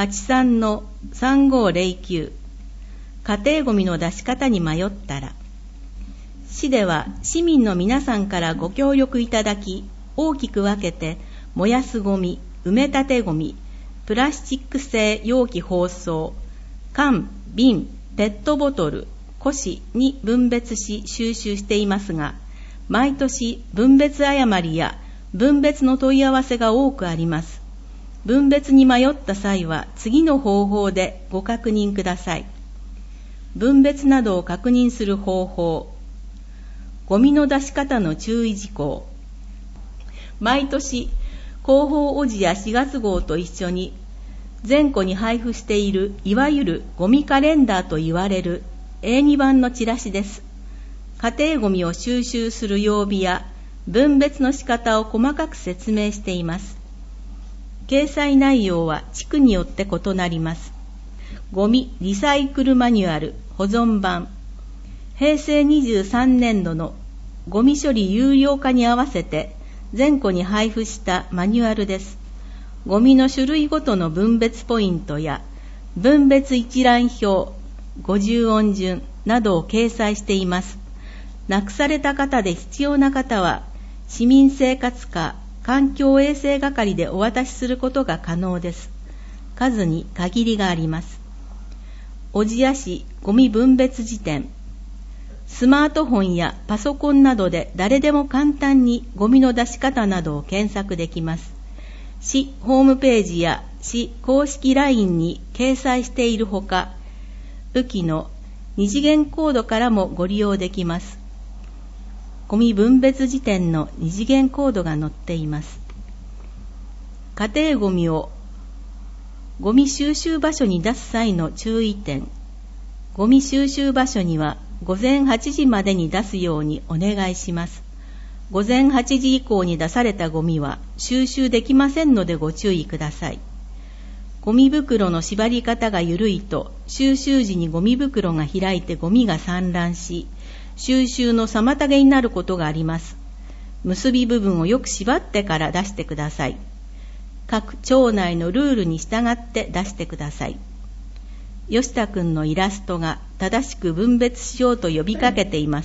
83-3509。家庭ゴミの出し方に迷ったら。市では市民の皆さんからご協力いただき、大きく分けて燃やすゴミ、埋め立てゴミ、プラスチック製容器包装、缶、瓶、ペットボトル、古紙に分別し収集していますが、毎年分別誤りや分別の問い合わせが多くあります。分別に迷った際は次の方法でご確認ください。分別などを確認する方法、ゴミの出し方の注意事項。毎年広報おじや4月号と一緒に全戸に配布しているいわゆるゴミカレンダーと言われるA2 版のチラシです。家庭ゴミを収集する曜日や分別の仕方を細かく説明しています。掲載内容は地区によって異なります。ゴミリサイクルマニュアル保存版、平成23年度のゴミ処理有料化に合わせて全戸に配布したマニュアルです。ゴミの種類ごとの分別ポイントや分別一覧表、50音順などを掲載しています。なくされた方で必要な方は市民生活課環境衛生係でお渡しすることが可能です。数に限りがあります。小千谷市ゴミ分別辞典、スマートフォンやパソコンなどで誰でも簡単にゴミの出し方などを検索できます。市ホームページや市公式 LINE に掲載しているほか、雨季の二次元コードからもご利用できます。ゴミ分別辞典の二次元コードが載っています。家庭ゴミをゴミ収集場所に出す際の注意点。ゴミ収集場所には午前8時までに出すようにお願いします。午前8時以降に出されたゴミは収集できませんのでご注意ください。ゴミ袋の縛り方が緩いと収集時にゴミ袋が開いてゴミが散乱し、収集の妨げになることがあります。結び部分をよく縛ってから出してください。各町内のルールに従って出してください。吉田くんのイラストが正しく分別しようと呼びかけています。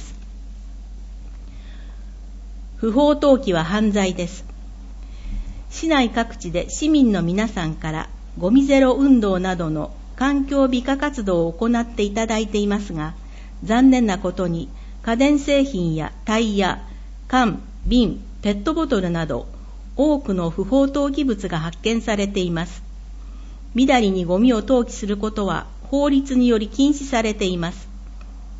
不法投棄は犯罪です。市内各地で市民の皆さんからゴミゼロ運動などの環境美化活動を行っていただいていますが、残念なことに家電製品やタイヤ、缶、瓶、ペットボトルなど多くの不法投棄物が発見されています。みだりにゴミを投棄することは法律により禁止されています。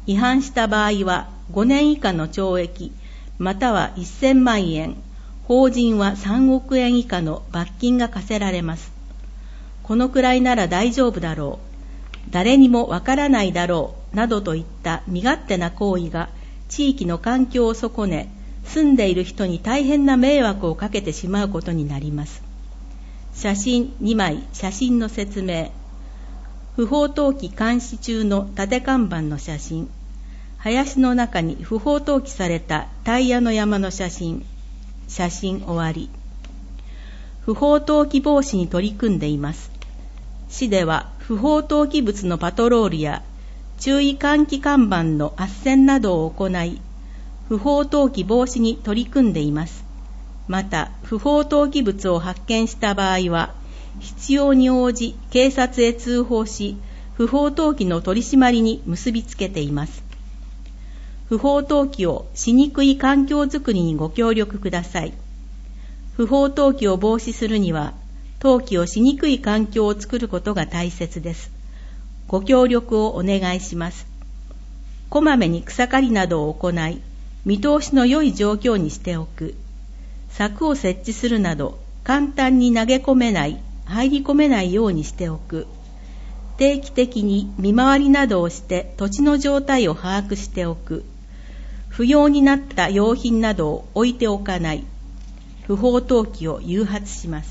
違反した場合は5年以下の懲役または1000万円、法人は3億円以下の罰金が課せられます。このくらいなら大丈夫だろう、誰にもわからないだろうなどといった身勝手な行為が地域の環境を損ね、住んでいる人に大変な迷惑をかけてしまうことになります。写真2枚、写真の説明。不法投棄監視中の立看板の写真。林の中に不法投棄されたタイヤの山の写真。写真終わり。不法投棄防止に取り組んでいます。市では不法投棄物のパトロールや注意喚起看板の斡旋などを行い、不法投棄防止に取り組んでいます。また、不法投棄物を発見した場合は、必要に応じ警察へ通報し、不法投棄の取り締まりに結びつけています。不法投棄をしにくい環境づくりにご協力ください。不法投棄を防止するには、投棄をしにくい環境を作ることが大切です。ご協力をお願いします。こまめに草刈りなどを行い、見通しの良い状況にしておく。柵を設置するなど、簡単に投げ込めない、入り込めないようにしておく。定期的に見回りなどをして土地の状態を把握しておく。不要になった用品などを置いておかない。不法投棄を誘発します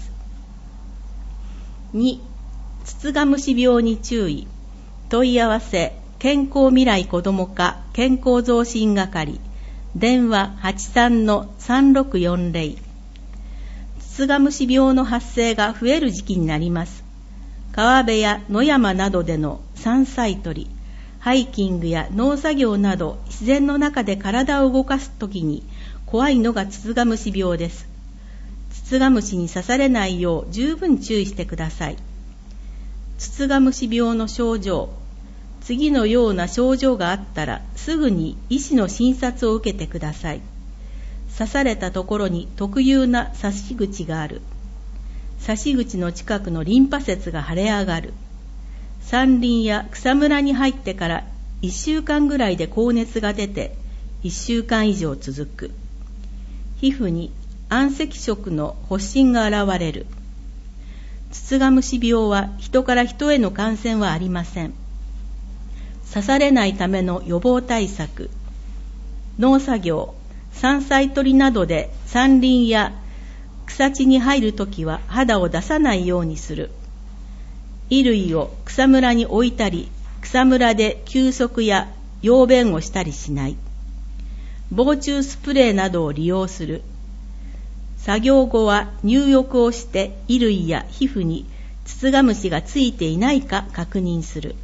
。2、つつが虫病に注意。問い合わせ、健康未来子ども課健康増進係。電話 83-3640。つつが虫病の発生が増える時期になります。川辺や野山などでの山菜採り、ハイキングや農作業など自然の中で体を動かすときに怖いのがつつが虫病です。つつが虫に刺されないよう十分注意してください。つつが虫病の症状。次のような症状があったらすぐに医師の診察を受けてください。刺されたところに特有な刺し口がある。刺し口の近くのリンパ節が腫れ上がる。山林や草むらに入ってから1週間ぐらいで高熱が出て1週間以上続く。皮膚に暗赤色の発疹が現れる。つつが虫病は人から人への感染はありません。刺されないための予防対策。農作業、山菜採りなどで山林や草地に入るときは肌を出さないようにする。衣類を草むらに置いたり、草むらで休息や養便をしたりしない。防虫スプレーなどを利用する。作業後は入浴をして衣類や皮膚につつが虫がついていないか確認する。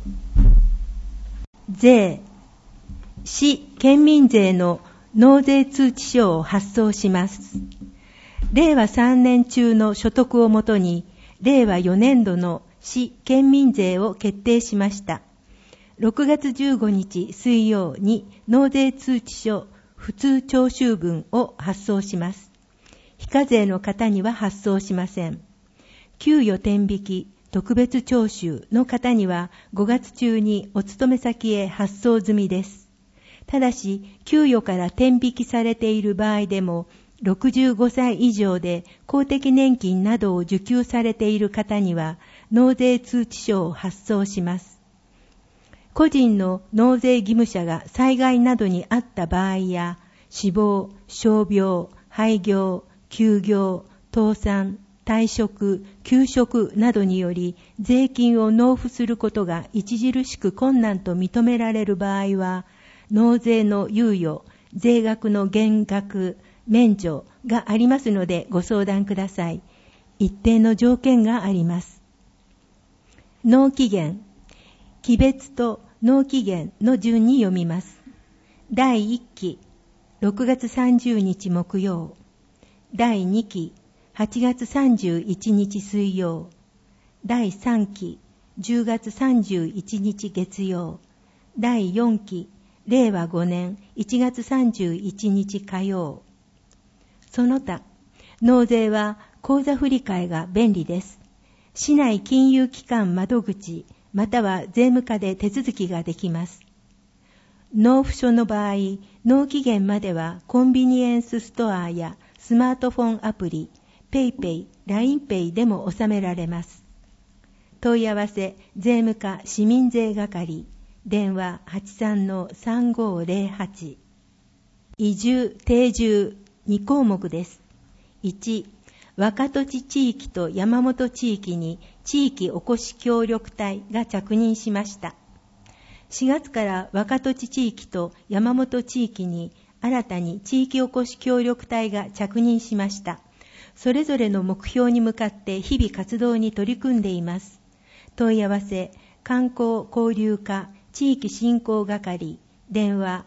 税、市県民税の納税通知書を発送します。令和3年中の所得をもとに、令和4年度の市県民税を決定しました。6月15日水曜に納税通知書普通徴収分を発送します。非課税の方には発送しません。給与天引き特別徴収の方には5月中にお勤め先へ発送済みです。ただし、給与から天引きされている場合でも、65歳以上で公的年金などを受給されている方には、納税通知書を発送します。個人の納税義務者が災害などにあった場合や、死亡、傷病、廃業、休業、倒産、退職、休職などにより税金を納付することが著しく困難と認められる場合は、納税の猶予、税額の減額、免除がありますのでご相談ください。一定の条件があります。納期限、期別と納期限の順に読みます。第1期、6月30日木曜。第2期、8月31日水曜。第3期、10月31日月曜。第4期、令和5年1月31日火曜。その他、納税は口座振替が便利です。市内金融機関窓口または税務課で手続きができます。 納付書の場合、納期限まではコンビニエンスストアやスマートフォンアプリ、PayPay、LINEPay でも納められます。問い合わせ、税務課市民税係、電話 83-3508。移住・定住2項目です。1、若土地地域と山本地域に地域おこし協力隊が着任しました。4月から若土地地域と山本地域に新たに地域おこし協力隊が着任しました。それぞれの目標に向かって日々活動に取り組んでいます。問い合わせ、観光交流課地域振興係、電話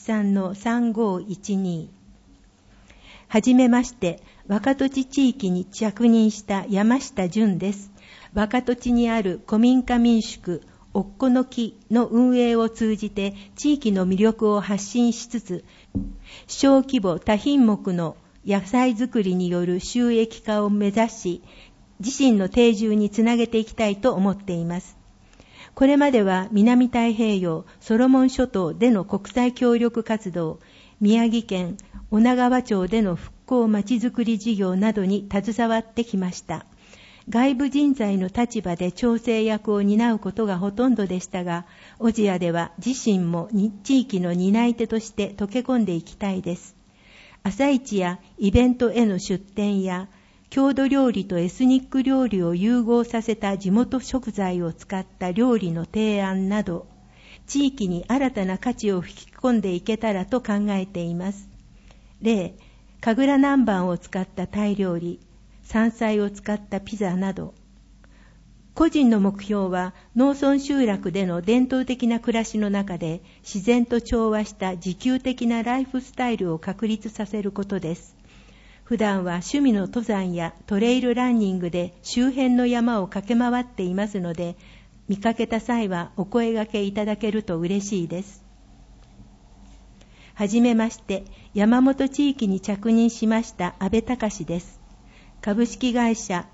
83-3512。はじめまして、若土地地域に着任した山下淳です。若土地にある古民家民宿おっこの木の運営を通じて地域の魅力を発信しつつ、小規模多品目の野菜作りによる収益化を目指し、自身の定住につなげていきたいと思っています。これまでは南太平洋ソロモン諸島での国際協力活動、宮城県女川町での復興まちづくり事業などに携わってきました。外部人材の立場で調整役を担うことがほとんどでしたが、小千谷では自身も地域の担い手として溶け込んでいきたいです。朝市やイベントへの出店や、郷土料理とエスニック料理を融合させた地元食材を使った料理の提案など、地域に新たな価値を引き込んでいけたらと考えています。例、神楽南蛮を使ったタイ料理、山菜を使ったピザなど、個人の目標は農村集落での伝統的な暮らしの中で自然と調和した自給的なライフスタイルを確立させることです。普段は趣味の登山やトレイルランニングで周辺の山を駆け回っていますので、見かけた際はお声掛けいただけると嬉しいです。はじめまして、山本地域に着任しました安倍隆です。株式会社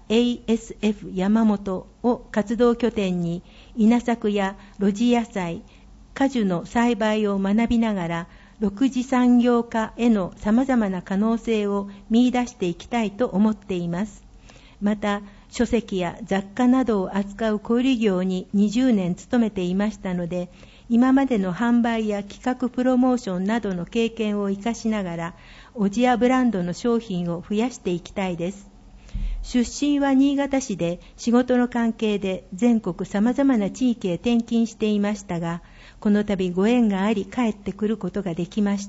ASF 山本を活動拠点に稲作や露地野菜、果樹の栽培を学びながら6次産業化への様々な可能性を見出していきたいと思っています。また、書籍や雑貨などを扱う小売業に20年勤めていましたので、今までの販売や企画プロモーションなどの経験を生かしながら、小千谷ブランドの商品を増やしていきたいです。出身は新潟市で仕事の関係で全国様々な地域へ転勤していましたが、この度ご縁があり帰ってくることができました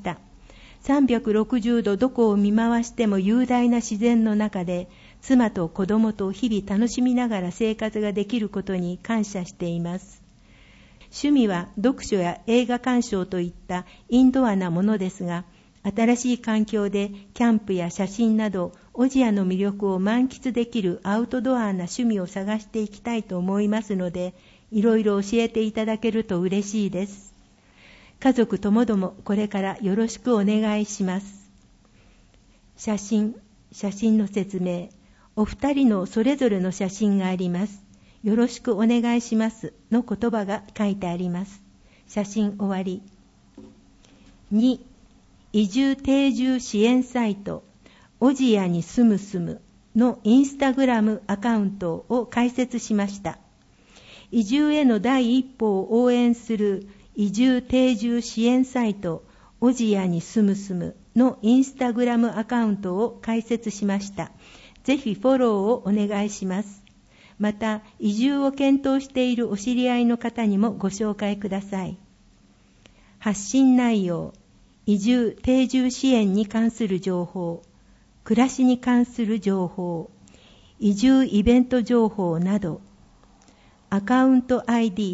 。360度どこを見回しても雄大な自然の中で、妻と子供と日々楽しみながら生活ができることに感謝しています。趣味は読書や映画鑑賞といったインドアなものですが、新しい環境でキャンプや写真など小千谷の魅力を満喫できるアウトドアな趣味を探していきたいと思いますので、いろいろ教えていただけると嬉しいです。家族ともどもこれからよろしくお願いします。写真の説明。お二人のそれぞれの写真があります。よろしくお願いしますの言葉が書いてあります。写真終わり。2、移住定住支援サイト、小千谷に住むのインスタグラムアカウントを開設しました。移住への第一歩を応援する移住定住支援サイト、小千谷に住むのインスタグラムアカウントを開設しました。ぜひフォローをお願いします。また、移住を検討しているお知り合いの方にもご紹介ください。発信内容、移住・定住支援に関する情報、暮らしに関する情報、移住イベント情報など、アカウント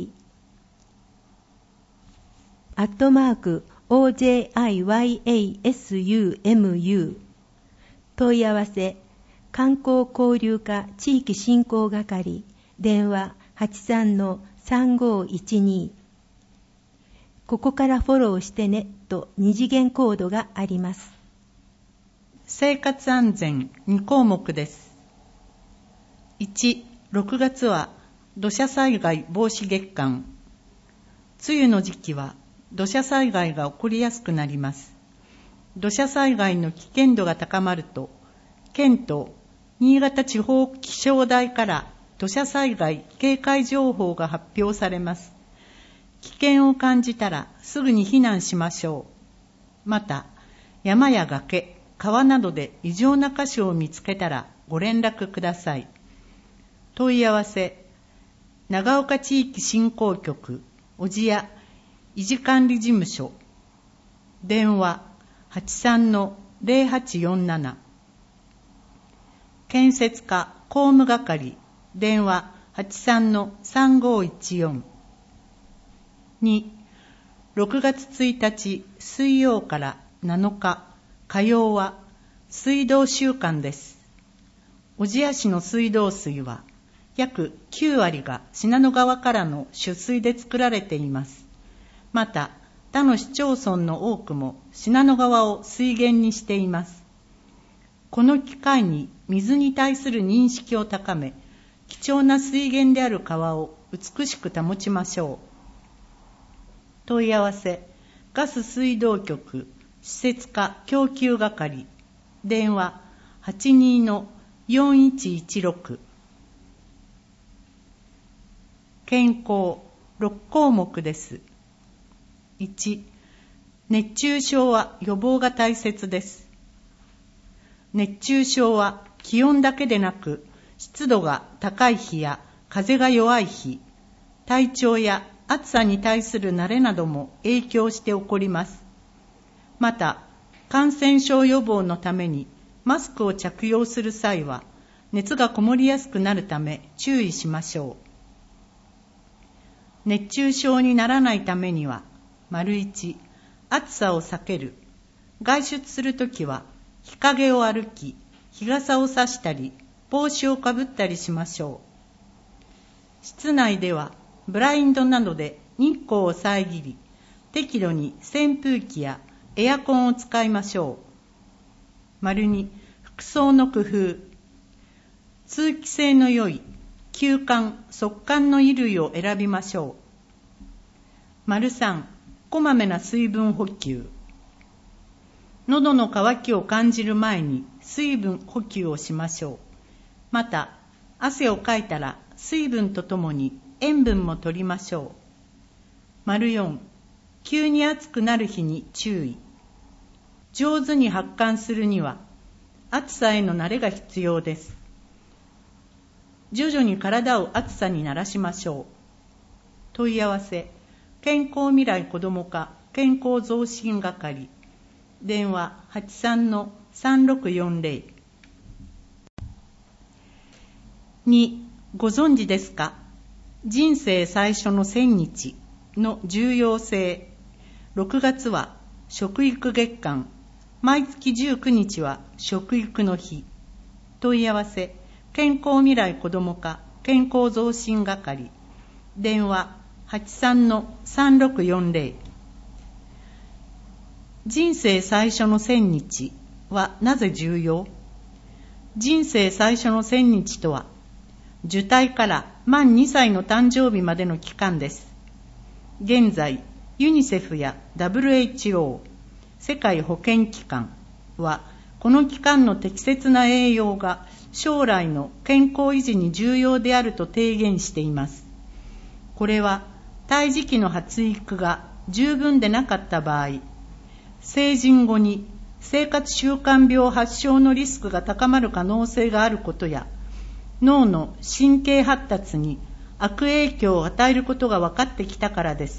ID、@OJIYASUMU、問い合わせ、観光交流課地域振興係、電話 83-3512。ここからフォローしてねと二次元コードがあります。 生活安全2項目です。1、6月は土砂災害防止月間。梅雨の時期は土砂災害が起こりやすくなります。土砂災害の危険度が高まると、県と新潟地方気象台から土砂災害警戒情報が発表されます。危険を感じたらすぐに避難しましょう。また、山や崖、川などで異常な箇所を見つけたらご連絡ください。問い合わせ、長岡地域振興局小千谷維持管理事務所、電話 83-0847、建設課工務係、電話 83-3514。2、6月1日水曜から7日火曜は水道週間です。小千谷市の水道水は約9割が信濃川からの取水で作られています。また、他の市町村の多くも信濃川を水源にしています。この機会に水に対する認識を高め、貴重な水源である川を美しく保ちましょう。問い合わせ、ガス水道局施設課供給係、電話 82-4116。健康6項目です。1、熱中症は予防が大切です。熱中症は気温だけでなく、湿度が高い日や風が弱い日、体調や暑さに対する慣れなども影響して起こります。また、感染症予防のためにマスクを着用する際は、熱がこもりやすくなるため注意しましょう。熱中症にならないためには、1、暑さを避ける。外出するときは、日陰を歩き、日傘を差したり、帽子をかぶったりしましょう。室内では、ブラインドなどで日光を遮り、適度に扇風機やエアコンを使いましょう。2、服装の工夫。通気性の良い、吸汗・速乾の衣類を選びましょう。3、こまめな水分補給。喉の渇きを感じる前に水分補給をしましょう。また、汗をかいたら水分とともに塩分も取りましょう。4、急に暑くなる日に注意。上手に発汗するには、暑さへの慣れが必要です。徐々に体を暑さに慣らしましょう。問い合わせ、健康未来子ども課健康増進係、電話 83-3640。2、ご存知ですか？人生最初の1000日の重要性。6月は食育月間、毎月19日は食育の日。問い合わせ、健康未来子ども課健康増進係、電話 83-3640。人生最初の1000日はなぜ重要？人生最初の1000日とは、受胎から満2歳の誕生日までの期間です。現在、ユニセフや WHO、世界保健機関は、この期間の適切な栄養が将来の健康維持に重要であると提言しています。これは、胎児期の発育が十分でなかった場合、成人後に生活習慣病発症のリスクが高まる可能性があることや、脳の神経発達に悪影響を与えることが分かってきたからです。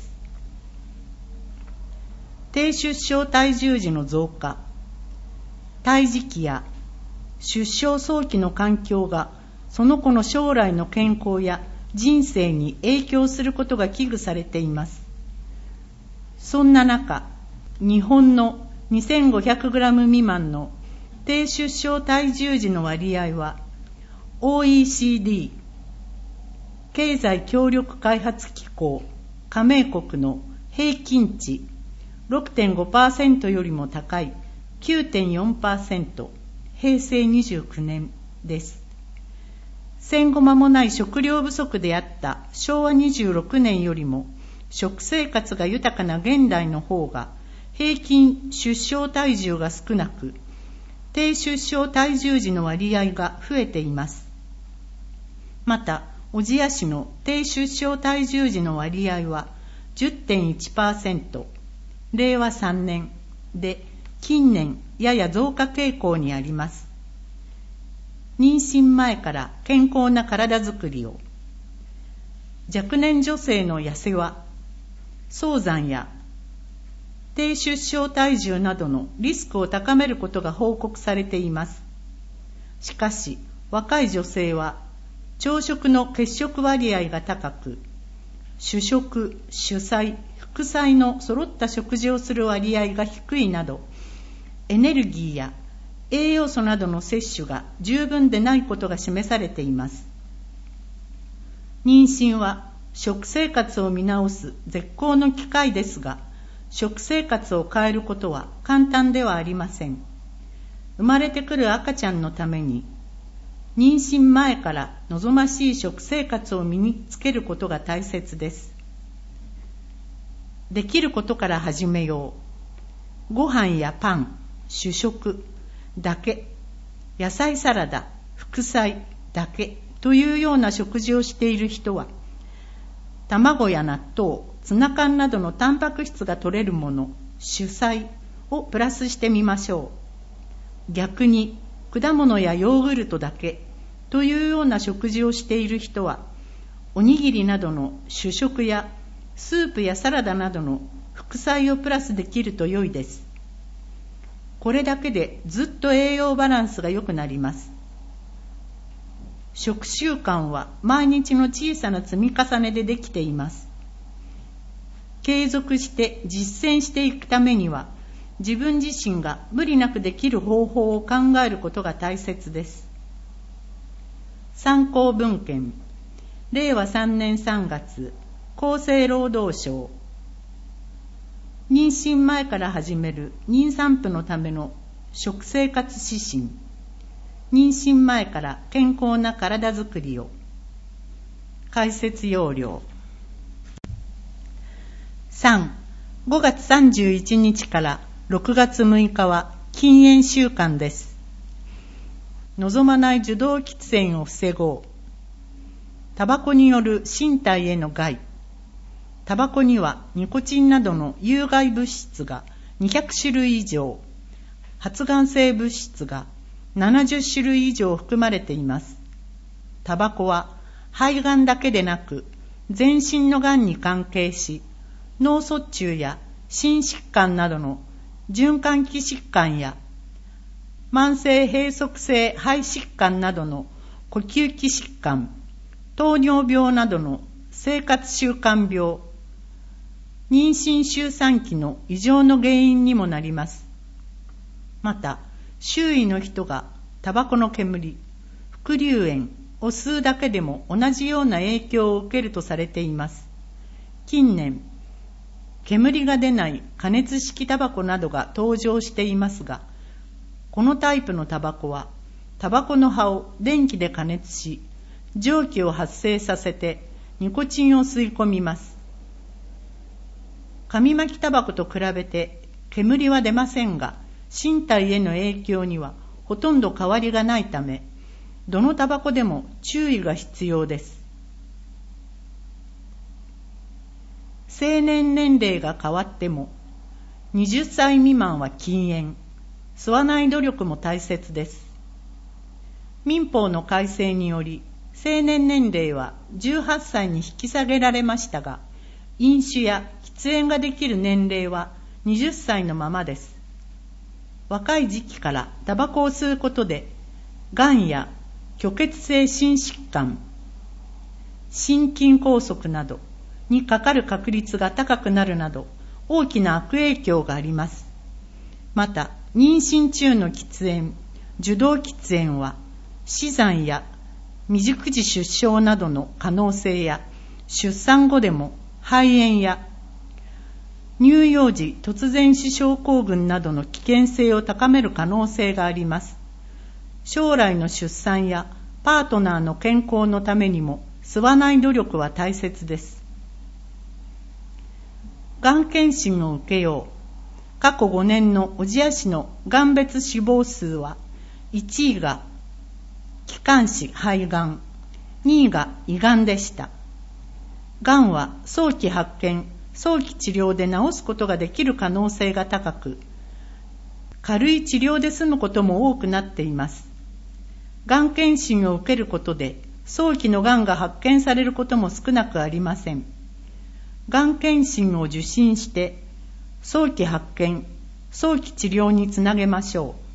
低出生体重児の増加、胎児期や出生早期の環境がその子の将来の健康や人生に影響することが危惧されています。そんな中、日本の 2500g 未満の低出生体重児の割合は OECD 経済協力開発機構加盟国の平均値 6.5% よりも高い 9.4%、 平成29年です。戦後間もない食料不足であった昭和26年よりも食生活が豊かな現代の方が平均出生体重が少なく、低出生体重児の割合が増えています。また、小千谷市の低出生体重児の割合は 10.1%、令和3年で近年やや増加傾向にあります。妊娠前から健康な体づくりを。若年女性の痩せは、早産や低出生体重などのリスクを高めることが報告されています。しかし、若い女性は朝食の欠食割合が高く、主食、主菜、副菜の揃った食事をする割合が低いなど、エネルギーや栄養素などの摂取が十分でないことが示されています。妊娠は食生活を見直す絶好の機会ですが、食生活を変えることは簡単ではありません。生まれてくる赤ちゃんのために、妊娠前から望ましい食生活を身につけることが大切です。できることから始めよう。ご飯やパン、主食だけ、野菜サラダ、副菜だけというような食事をしている人は、卵や納豆、ツナ缶などのタンパク質が取れるもの、主菜をプラスしてみましょう。逆に果物やヨーグルトだけというような食事をしている人は、おにぎりなどの主食やスープやサラダなどの副菜をプラスできると良いです。これだけでずっと栄養バランスが良くなります。食習慣は毎日の小さな積み重ねでできています。継続して実践していくためには、自分自身が無理なくできる方法を考えることが大切です。参考文献、令和3年3月、厚生労働省。妊娠前から始める妊産婦のための食生活指針。妊娠前から健康な体づくりを。解説要領。3、5月31日から6月6日は禁煙週間です。望まない受動喫煙を防ごう。タバコによる身体への害。タバコにはニコチンなどの有害物質が200種類以上、発がん性物質が70種類以上含まれています。タバコは肺がんだけでなく全身のがんに関係し、脳卒中や心疾患などの循環器疾患や慢性閉塞性肺疾患などの呼吸器疾患、糖尿病などの生活習慣病、妊娠周産期の異常の原因にもなります。また、周囲の人がタバコの煙、副流煙を吸うだけでも同じような影響を受けるとされています。近年、煙が出ない加熱式タバコなどが登場していますが、このタイプのタバコは、タバコの葉を電気で加熱し、蒸気を発生させてニコチンを吸い込みます。紙巻きタバコと比べて煙は出ませんが、身体への影響にはほとんど変わりがないため、どのタバコでも注意が必要です。成年年齢が変わっても、20歳未満は禁煙、吸わない努力も大切です。民法の改正により、成年年齢は18歳に引き下げられましたが、飲酒や喫煙ができる年齢は20歳のままです。若い時期からタバコを吸うことで、がんや虚血性心疾患、心筋梗塞などにかかる確率が高くなるなど、大きな悪影響があります。また、妊娠中の喫煙、受動喫煙は、死産や未熟児出生などの可能性や、出産後でも肺炎や乳幼児突然死症候群などの危険性を高める可能性があります。将来の出産やパートナーの健康のためにも吸わない努力は大切です。 がん検診を受けよう。過去5年の小千谷市のがん別死亡数は、1位が気管支肺がん、2位が胃がんでした。がんは早期発見、早期治療で治すことができる可能性が高く、軽い治療で済むことも多くなっています。がん検診を受けることで、早期のがんが発見されることも少なくありません。がん検診を受診して、早期発見、早期治療につなげましょう。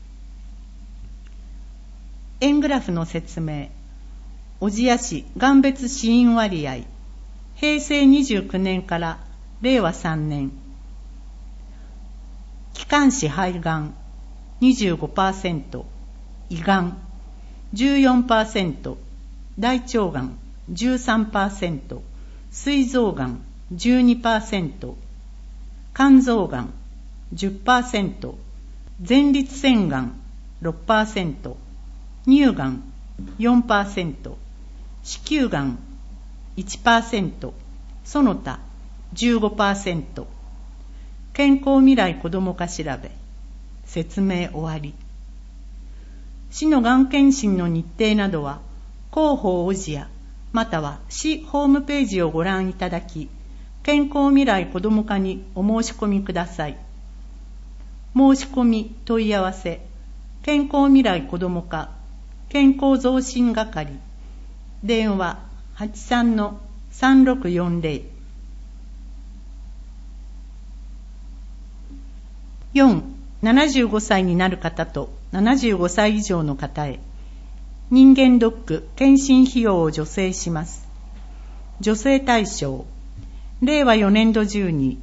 円グラフの説明。小千谷市がん別死因割合。平成29年から令和3年。気管支肺がん 25%、胃がん 14%、大腸がん 13%、膵臓がん 12%、肝臓がん 10%、前立腺がん 6%、乳がん 4%、子宮がん 1%、その他 15%。健康未来子ども化調べ。説明終わり。市のがん検診の日程などは、広報小千谷、または市ホームページをご覧いただき、健康未来子ども課にお申し込みください。申し込み問い合わせ、健康未来子ども課、健康増進係、電話 83-3640。4、75歳になる方と75歳以上の方へ、人間ドック検診費用を助成します。助成対象、令和4年度中に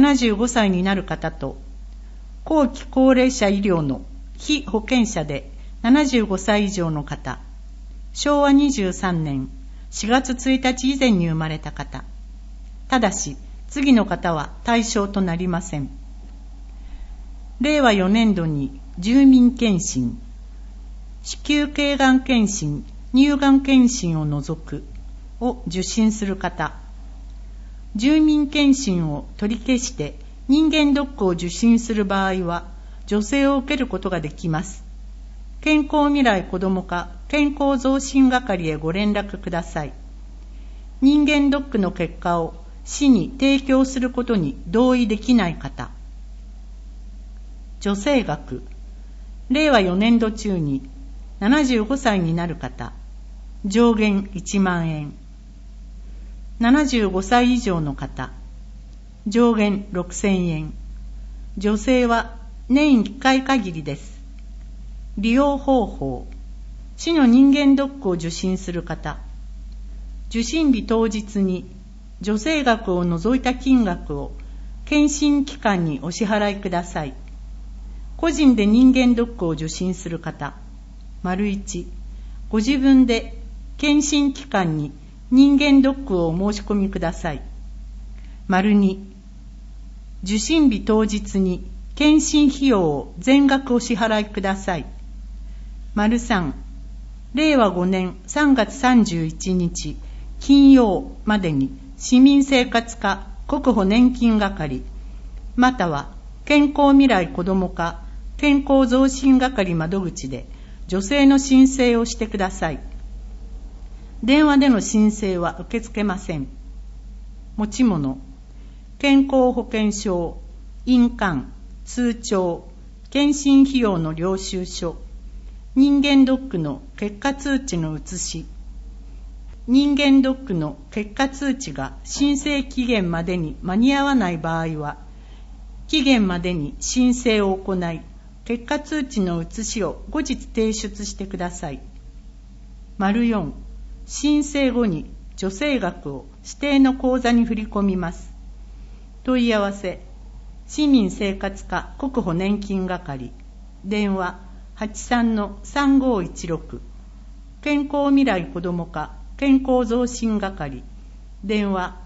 75歳になる方と、後期高齢者医療の被保険者で75歳以上の方、昭和23年4月1日以前に生まれた方、ただし次の方は対象となりません。令和4年度に住民検診、子宮頸がん検診、乳がん検診を除くを受診する方、住民検診を取り消して人間ドックを受診する場合は助成を受けることができます。健康未来子ども課健康増進係へご連絡ください。人間ドックの結果を市に提供することに同意できない方、助成額、令和4年度中に75歳になる方、上限1万円。75歳以上の方、上限6000円。助成は年1回限りです。利用方法、市の人間ドックを受診する方、受診日当日に助成額を除いた金額を検診機関にお支払いください。個人で人間ドックを受診する方、1、ご自分で検診機関に人間ドックをお申し込みください。2、受診日当日に検診費用を全額お支払いください。3、令和5年3月31日金曜までに市民生活課国保年金係、または健康未来子ども課健康増進係窓口で助成の申請をしてください。電話での申請は受け付けません。持ち物、健康保険証、印鑑、通帳、検診費用の領収書、人間ドックの結果通知の写し、人間ドックの結果通知が申請期限までに間に合わない場合は、期限までに申請を行い、結果通知の写しを後日提出してください。4、申請後に助成額を指定の口座に振り込みます。問い合わせ、市民生活課国保年金係、電話 83-3516、健康未来子ども課健康増進係、電話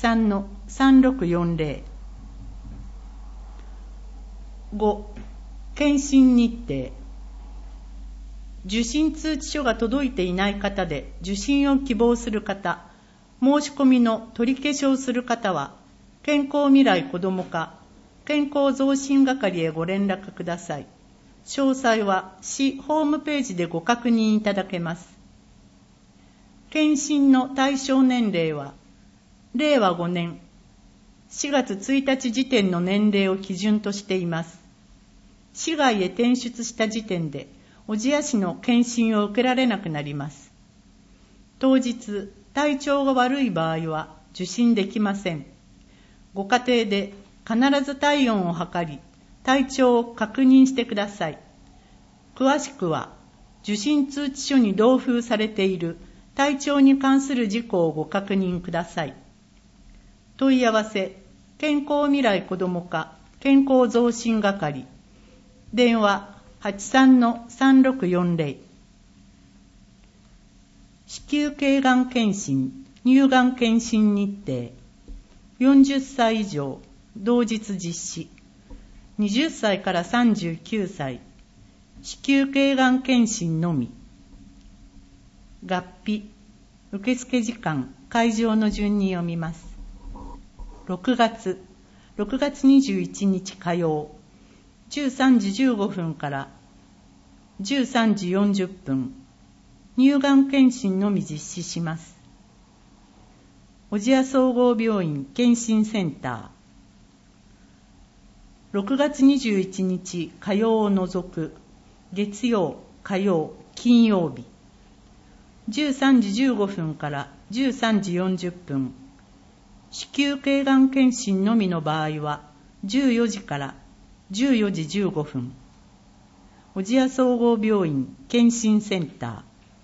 83-3640。5、検診日程。受診通知書が届いていない方で受診を希望する方、申し込みの取り消しをする方は、 健康未来子ども課健康増進係へご連絡ください。詳細は市ホームページでご確認いただけます。検診の対象年齢は、令和5年4月1日時点の年齢を基準としています。市外へ転出した時点で、小千谷市の検診を受けられなくなります。当日、体調が悪い場合は受診できません。ご家庭で必ず体温を測り、体調を確認してください。詳しくは、受診通知書に同封されている体調に関する事項をご確認ください。問い合わせ、健康未来子ども課健康増進係、電話 83-3640。子宮頸がん検診、乳がん検診日程、40歳以上、同日実施。20歳から39歳、子宮頸がん検診のみ。合否、受付時間、会場の順に読みます。6月21日火曜、13時15分から13時40分、乳がん検診のみ実施します。小千谷総合病院検診センター。6月21日火曜を除く月曜、火曜、金曜日、13時15分から13時40分、子宮頸がん検診のみの場合は14時から14時15分、小千谷総合病院検診センター。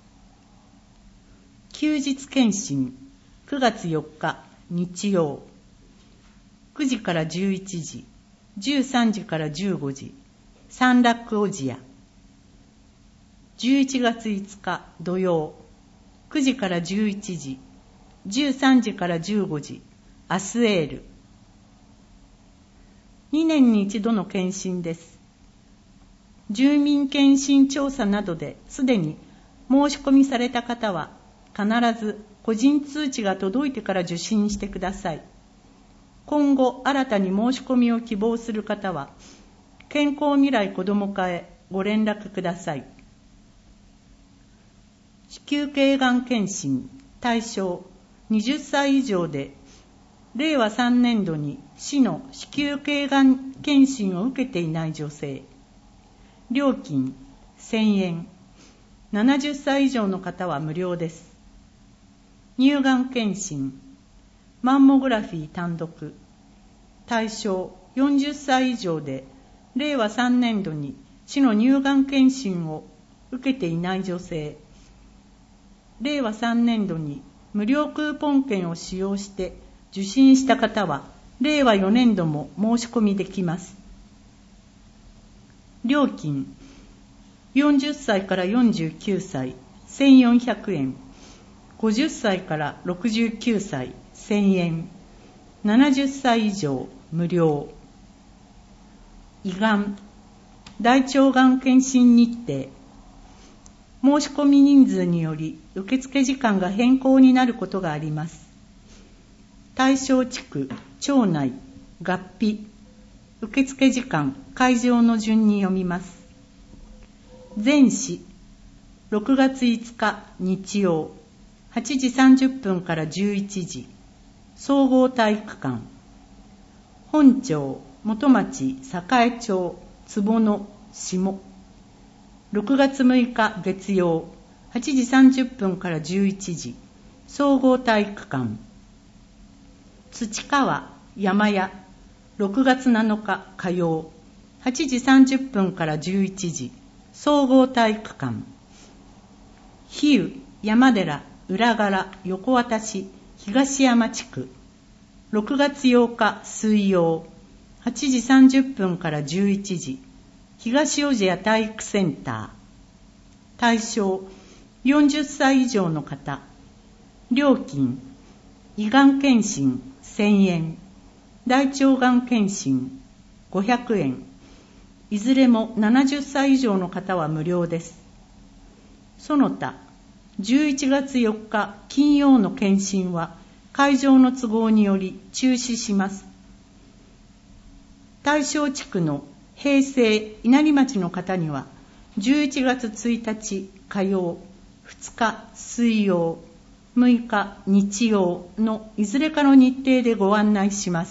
休日検診、9月4日日曜、9時から11時、13時から15時、サンラック小千谷。11月5日土曜、9時から11時、13時から15時、アスエール。2年に一度の検診です。住民検診調査などですでに申し込みされた方は、必ず個人通知が届いてから受診してください。今後新たに申し込みを希望する方は、健康未来子ども課へご連絡ください。子宮頸がん検診対象20歳以上で、令和3年度に市の子宮頸がん検診を受けていない女性。料金1000円。70歳以上の方は無料です。乳がん検診、マンモグラフィー単独。対象40歳以上で、令和3年度に市の乳がん検診を受けていない女性。令和3年度に無料クーポン券を使用して受診した方は、令和4年度も申し込みできます。料金、40歳から49歳、1400円。50歳から69歳、1000円。70歳以上、無料。胃がん、大腸がん検診日程。申し込み人数により受付時間が変更になることがあります。対象地区、町内、合否、受付時間、会場の順に読みます。全市、6月5日日曜、8時30分から11時、総合体育館。本町、元町、栄町、坪野、下。6月6日月曜、8時30分から11時、総合体育館。土川、山屋、6月7日火曜、8時30分から11時、総合体育館。比喩、山寺、裏柄、横渡し、東山地区。6月8日水曜、8時30分から11時、東小千谷体育センター。対象、40歳以上の方。料金、胃がん検診1000円、大腸がん検診500円。いずれも70歳以上の方は無料です。その他、11月4日金曜の検診は会場の都合により中止します。 大正地区の平成稲荷町の方には11月1日火曜、2日水曜、6日日曜のいずれかの日程でご案内します。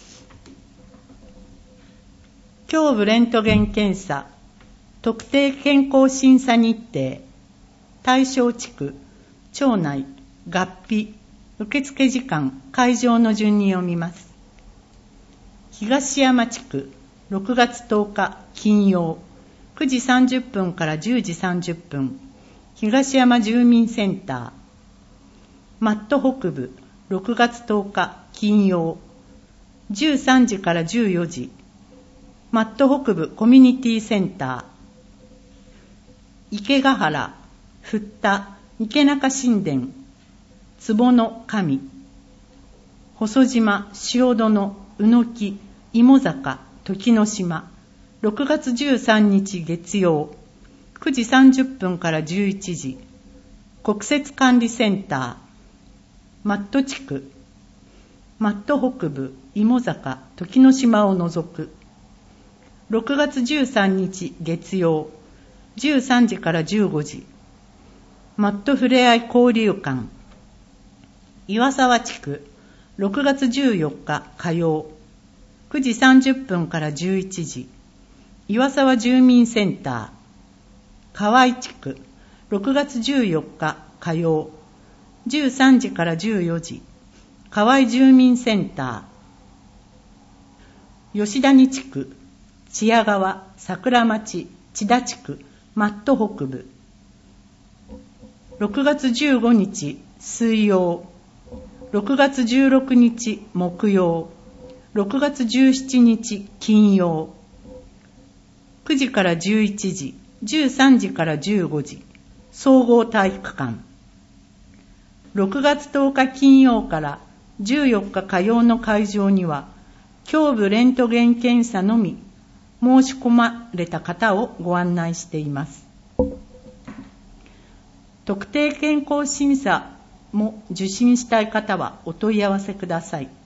胸部レントゲン検査特定健康審査日程、大正地区町内合否受付時間会場の順に読みます。東山地区6月10日金曜9時30分から10時30分東山住民センター。マット北部6月10日金曜13時から14時マット北部コミュニティセンター。池ヶ原振田池中神殿壺の神細島塩殿宇野木芋坂時之島6月13日月曜9時30分から11時国設管理センター。マット地区マット北部芋坂時之島を除く6月13日月曜13時から15時マットふれあい交流館。岩沢地区6月14日火曜9時30分から11時岩沢住民センター。河合地区6月14日火曜13時から14時河合住民センター。吉谷地区千谷川桜町千田地区マット北部6月15日水曜6月16日木曜6月17日金曜9時から11時13時から15時総合体育館。6月10日金曜から14日火曜の会場には胸部レントゲン検査のみ申し込まれた方をご案内しています。特定健康審査も受診したい方はお問い合わせください。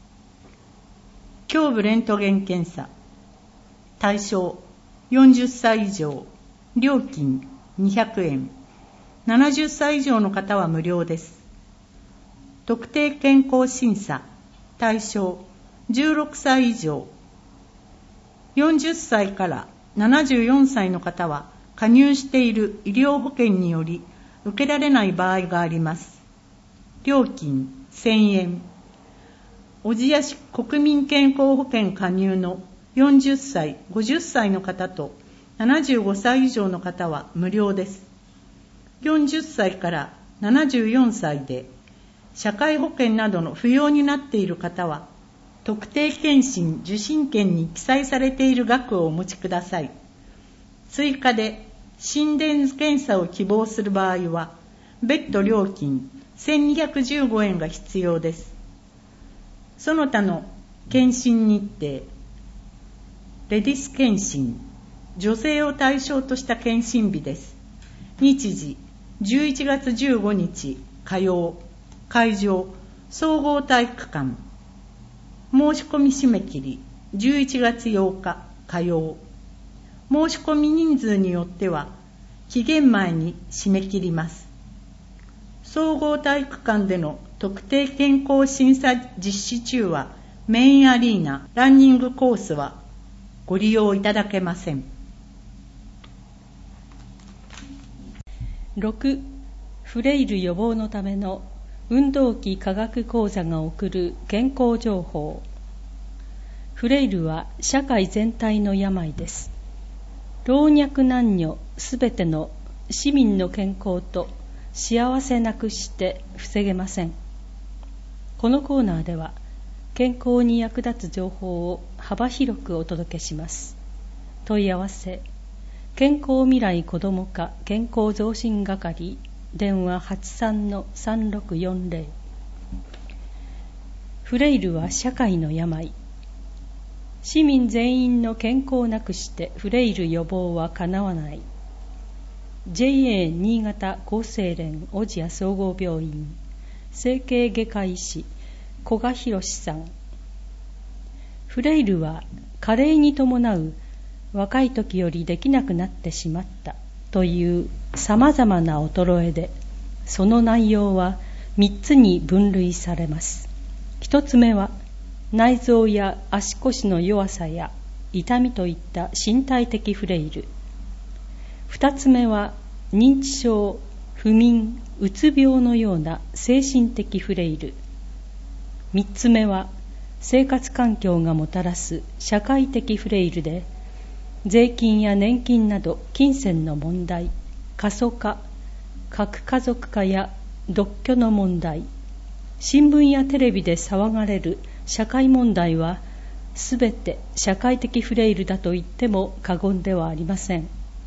胸部レントゲン検査対象40歳以上、料金200円、70歳以上の方は無料です。特定健康審査対象16歳以上、40歳から74歳の方は加入している医療保険により受けられない場合があります。料金1000円。小千谷市国民健康保険加入の40歳、50歳の方と75歳以上の方は無料です。40歳から74歳で社会保険などの不要になっている方は特定健診受診券に記載されている額をお持ちください。追加で心電図検査を希望する場合は別途料金1215円が必要です。その他の検診日程、レディス検診、女性を対象とした検診日です。日時11月15日火曜、会場総合体育館。申し込み締め切り11月8日火曜。申し込み人数によっては期限前に締め切ります。総合体育館での特定健康審査実施中はメインアリーナ、ランニングコースはご利用いただけません。 6. フレイル予防のための運動器科学講座が送る健康情報。フレイルは社会全体の病です。老若男女すべての市民の健康と幸せなくして防げません。このコーナーでは健康に役立つ情報を幅広くお届けします。問い合わせ健康未来子ども課健康増進係電話 83-3640。 フレイルは社会の病。市民全員の健康をなくしてフレイル予防はかなわない。 JA 新潟厚生連小千谷総合病院整形外科医師古賀博さん。フフレイルは加齢に伴う若い時よりできなくなってしまったというさまざまな衰えで、その内容は3つに分類されます。1つ目は内臓や足腰の弱さや痛みといった身体的フレイル。2つ目は認知症、不眠、うつ病のような精神的フレイル。3つ目は生活環境がもたらす社会的フレイルで、税金や年金など金銭の問題、過疎化、核家族化や独居の問題、新聞やテレビで騒がれる社会問題はすべて社会的フレイルだと言っても過言ではありません。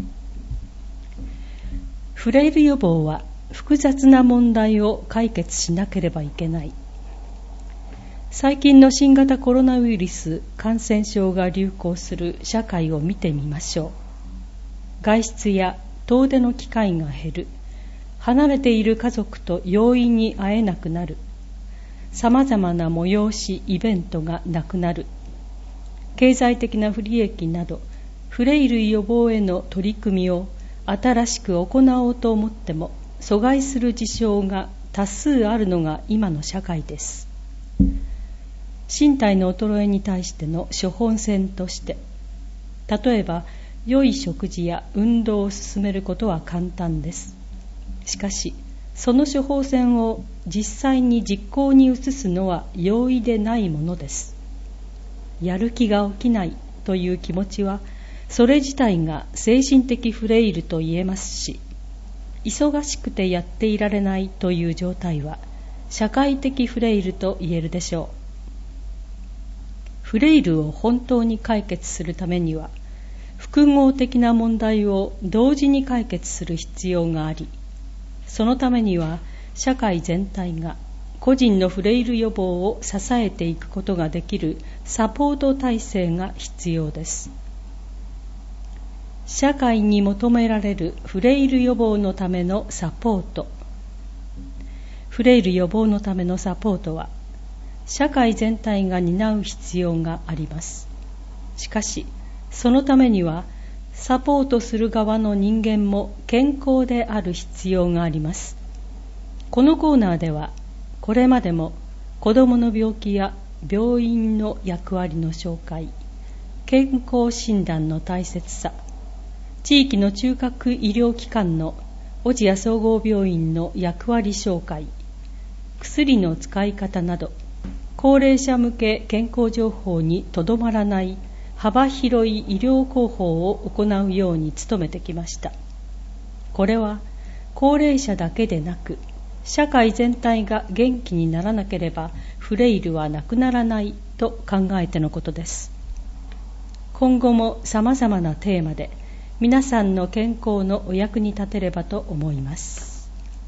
フレイル予防は複雑な問題を解決しなければいけない。最近の新型コロナウイルス感染症が流行する社会を見てみましょう。外出や遠出の機会が減る。離れている家族と容易に会えなくなる。さまざまな催し、イベントがなくなる。経済的な不利益など、フレイル予防への取り組みを新しく行おうと思っても、阻害する事象が多数あるのが今の社会です。身体の衰えに対しての処方箋として、例えば良い食事や運動を進めることは簡単です。しかし、その処方箋を実際に実行に移すのは容易でないものです。やる気が起きないという気持ちは、それ自体が精神的フレイルと言えますし、忙しくてやっていられないという状態は社会的フレイルと言えるでしょう。フレイルを本当に解決するためには、複合的な問題を同時に解決する必要があり、そのためには社会全体が個人のフレイル予防を支えていくことができるサポート体制が必要です。社会に求められるフレイル予防のためのサポート。フレイル予防のためのサポートは社会全体が担う必要があります。しかし、そのためにはサポートする側の人間も健康である必要があります。このコーナーでは、これまでも子どもの病気や病院の役割の紹介、健康診断の大切さ、地域の中核医療機関の小千谷総合病院の役割紹介、薬の使い方など、高齢者向け健康情報にとどまらない幅広い医療広報を行うように努めてきました。これは高齢者だけでなく、社会全体が元気にならなければフレイルはなくならないと考えてのことです。今後もさまざまなテーマで皆さんの健康のお役に立てればと思います。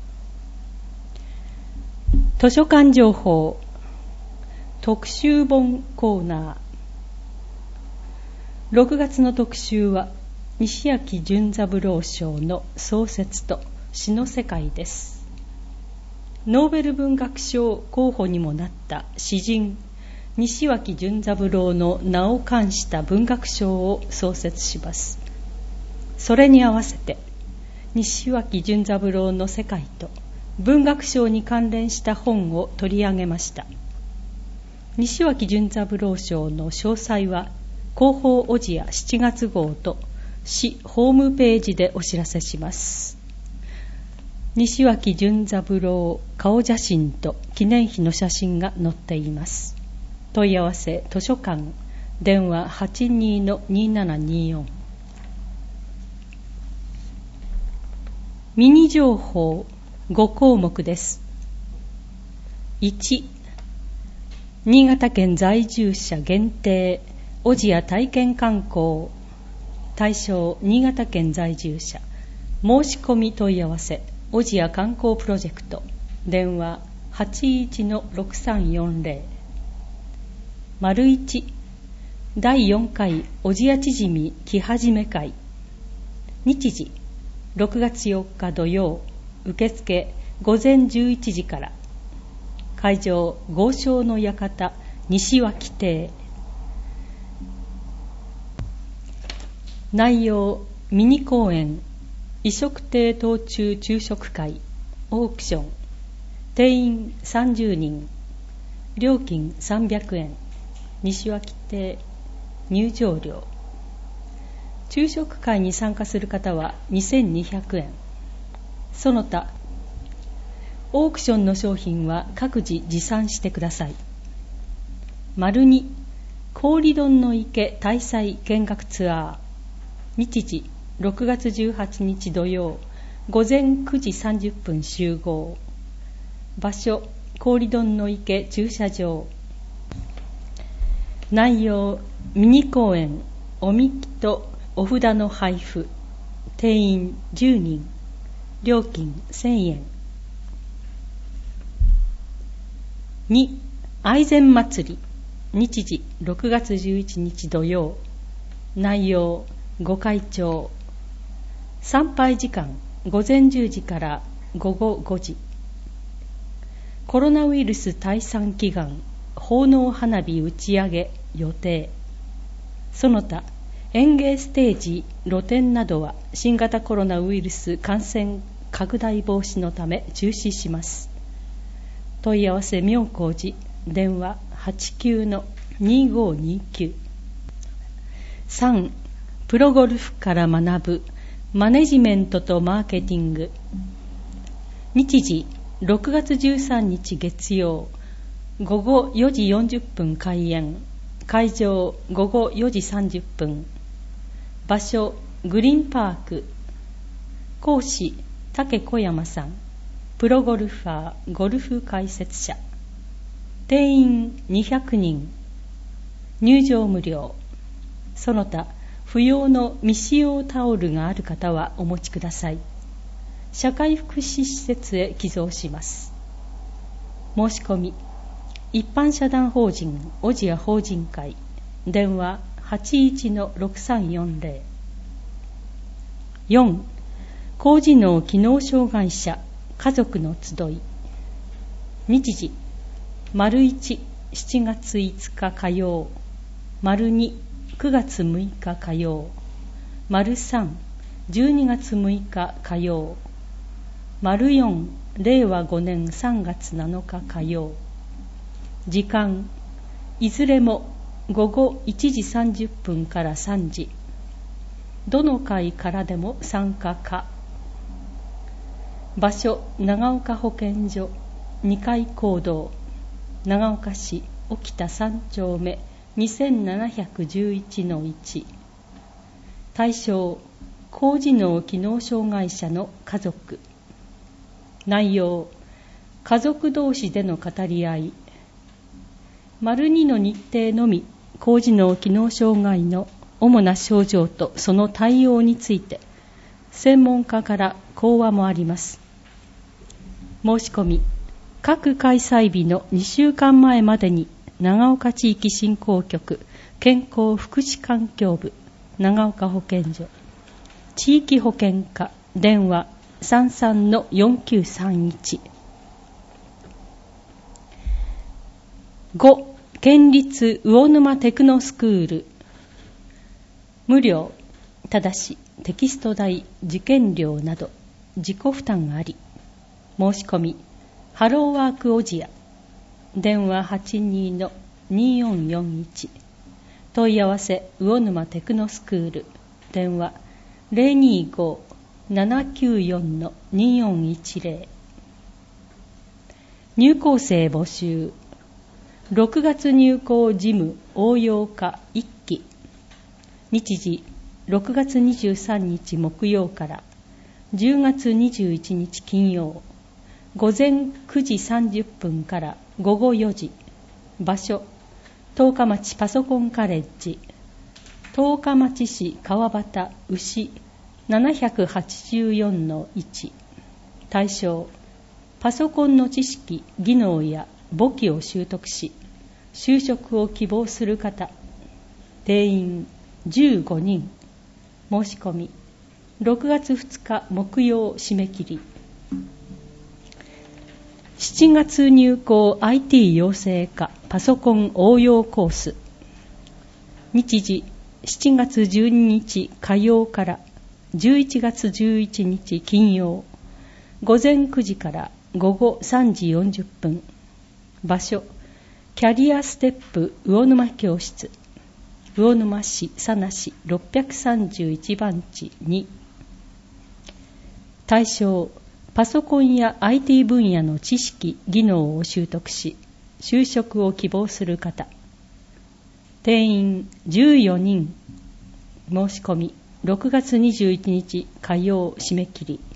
図書館情報特集本コーナー。6月の特集は西秋潤三郎賞の創設と詩の世界です。ノーベル文学賞候補にもなった詩人西脇潤三郎の名を冠した文学賞を創設します。それに合わせて西脇潤三郎の世界と文学賞に関連した本を取り上げました。西脇潤三郎賞の詳細は広報小千谷7月号と市ホームページでお知らせします。西脇潤三郎顔写真と記念碑の写真が載っています。問い合わせ図書館電話 82-2724。 ミニ情報5項目です。1、新潟県在住者限定小千谷体験観光、対象新潟県在住者、申し込み問い合わせ小千谷観光プロジェクト電話 81-6340。 1、第4回小千谷縮木始め会。日時6月4日土曜、受付午前11時から。会場豪商の館西脇邸。 内容ミニ公演衣食亭当中昼食会オークション定員30人料金300円西脇亭入場料昼食会に参加する方は2200円その他オークションの商品は各自持参してください。丸2氷丼の池大祭見学ツアー日時6月18日土曜午前9時30分集合場所氷丼の池駐車場内容ミニ公演おみきとお札の配布定員10人料金1000円2愛染祭り日時6月11日土曜内容御開帳参拝時間午前10時から午後5時コロナウイルス退散祈願奉納花火打ち上げ予定その他演芸ステージ露店などは新型コロナウイルス感染拡大防止のため中止します問い合わせ妙高寺電話 89-2529 3プロゴルフから学ぶマネジメントとマーケティング日時6月13日月曜午後4時40分開演会場午後4時30分場所グリーンパーク講師竹小山さんプロゴルファーゴルフ解説者定員200人入場無料その他不要の未使用タオルがある方はお持ちください社会福祉施設へ寄贈します申し込み一般社団法人小千谷法人会電話 81-6340 4高次脳機能障害者家族の集い日時丸1、7月5日火曜丸2、9月6日火曜丸3、12月6日火曜丸4、令和5年3月7日火曜時間いずれも午後1時30分から3時どの会からでも参加可場所長岡保健所2階講堂長岡市沖田3丁目 2711-1 対象高次脳機能障害者の家族内容家族同士での語り合い丸2の日程のみ高次脳機能障害の主な症状とその対応について専門家から講話もあります申し込み各開催日の2週間前までに長岡地域振興局健康福祉環境部長岡保健所地域保健課電話 33-4931 5県立魚沼テクノスクール無料ただしテキスト代受験料など自己負担があり申し込みハローワーク小千谷電話 82-2441 問い合わせ魚沼テクノスクール電話 025-794-2410 入校生募集6月入校事務応用科1期日時6月23日木曜から10月21日金曜午前9時30分から午後4時場所十日町パソコンカレッジ十日町市川端牛 784-1 対象パソコンの知識技能や簿記を習得し就職を希望する方定員15人申し込み6月2日木曜締め切り7月入校 IT 養成科パソコン応用コース日時 7月12日火曜から11月11日金曜、午前9時から午後3時40分。場所、キャリアステップ魚沼教室、魚沼市佐奈市631番地2。対象、パソコンや IT 分野の知識・技能を習得し、就職を希望する方。定員14人。申し込み6月21日火曜締め切り。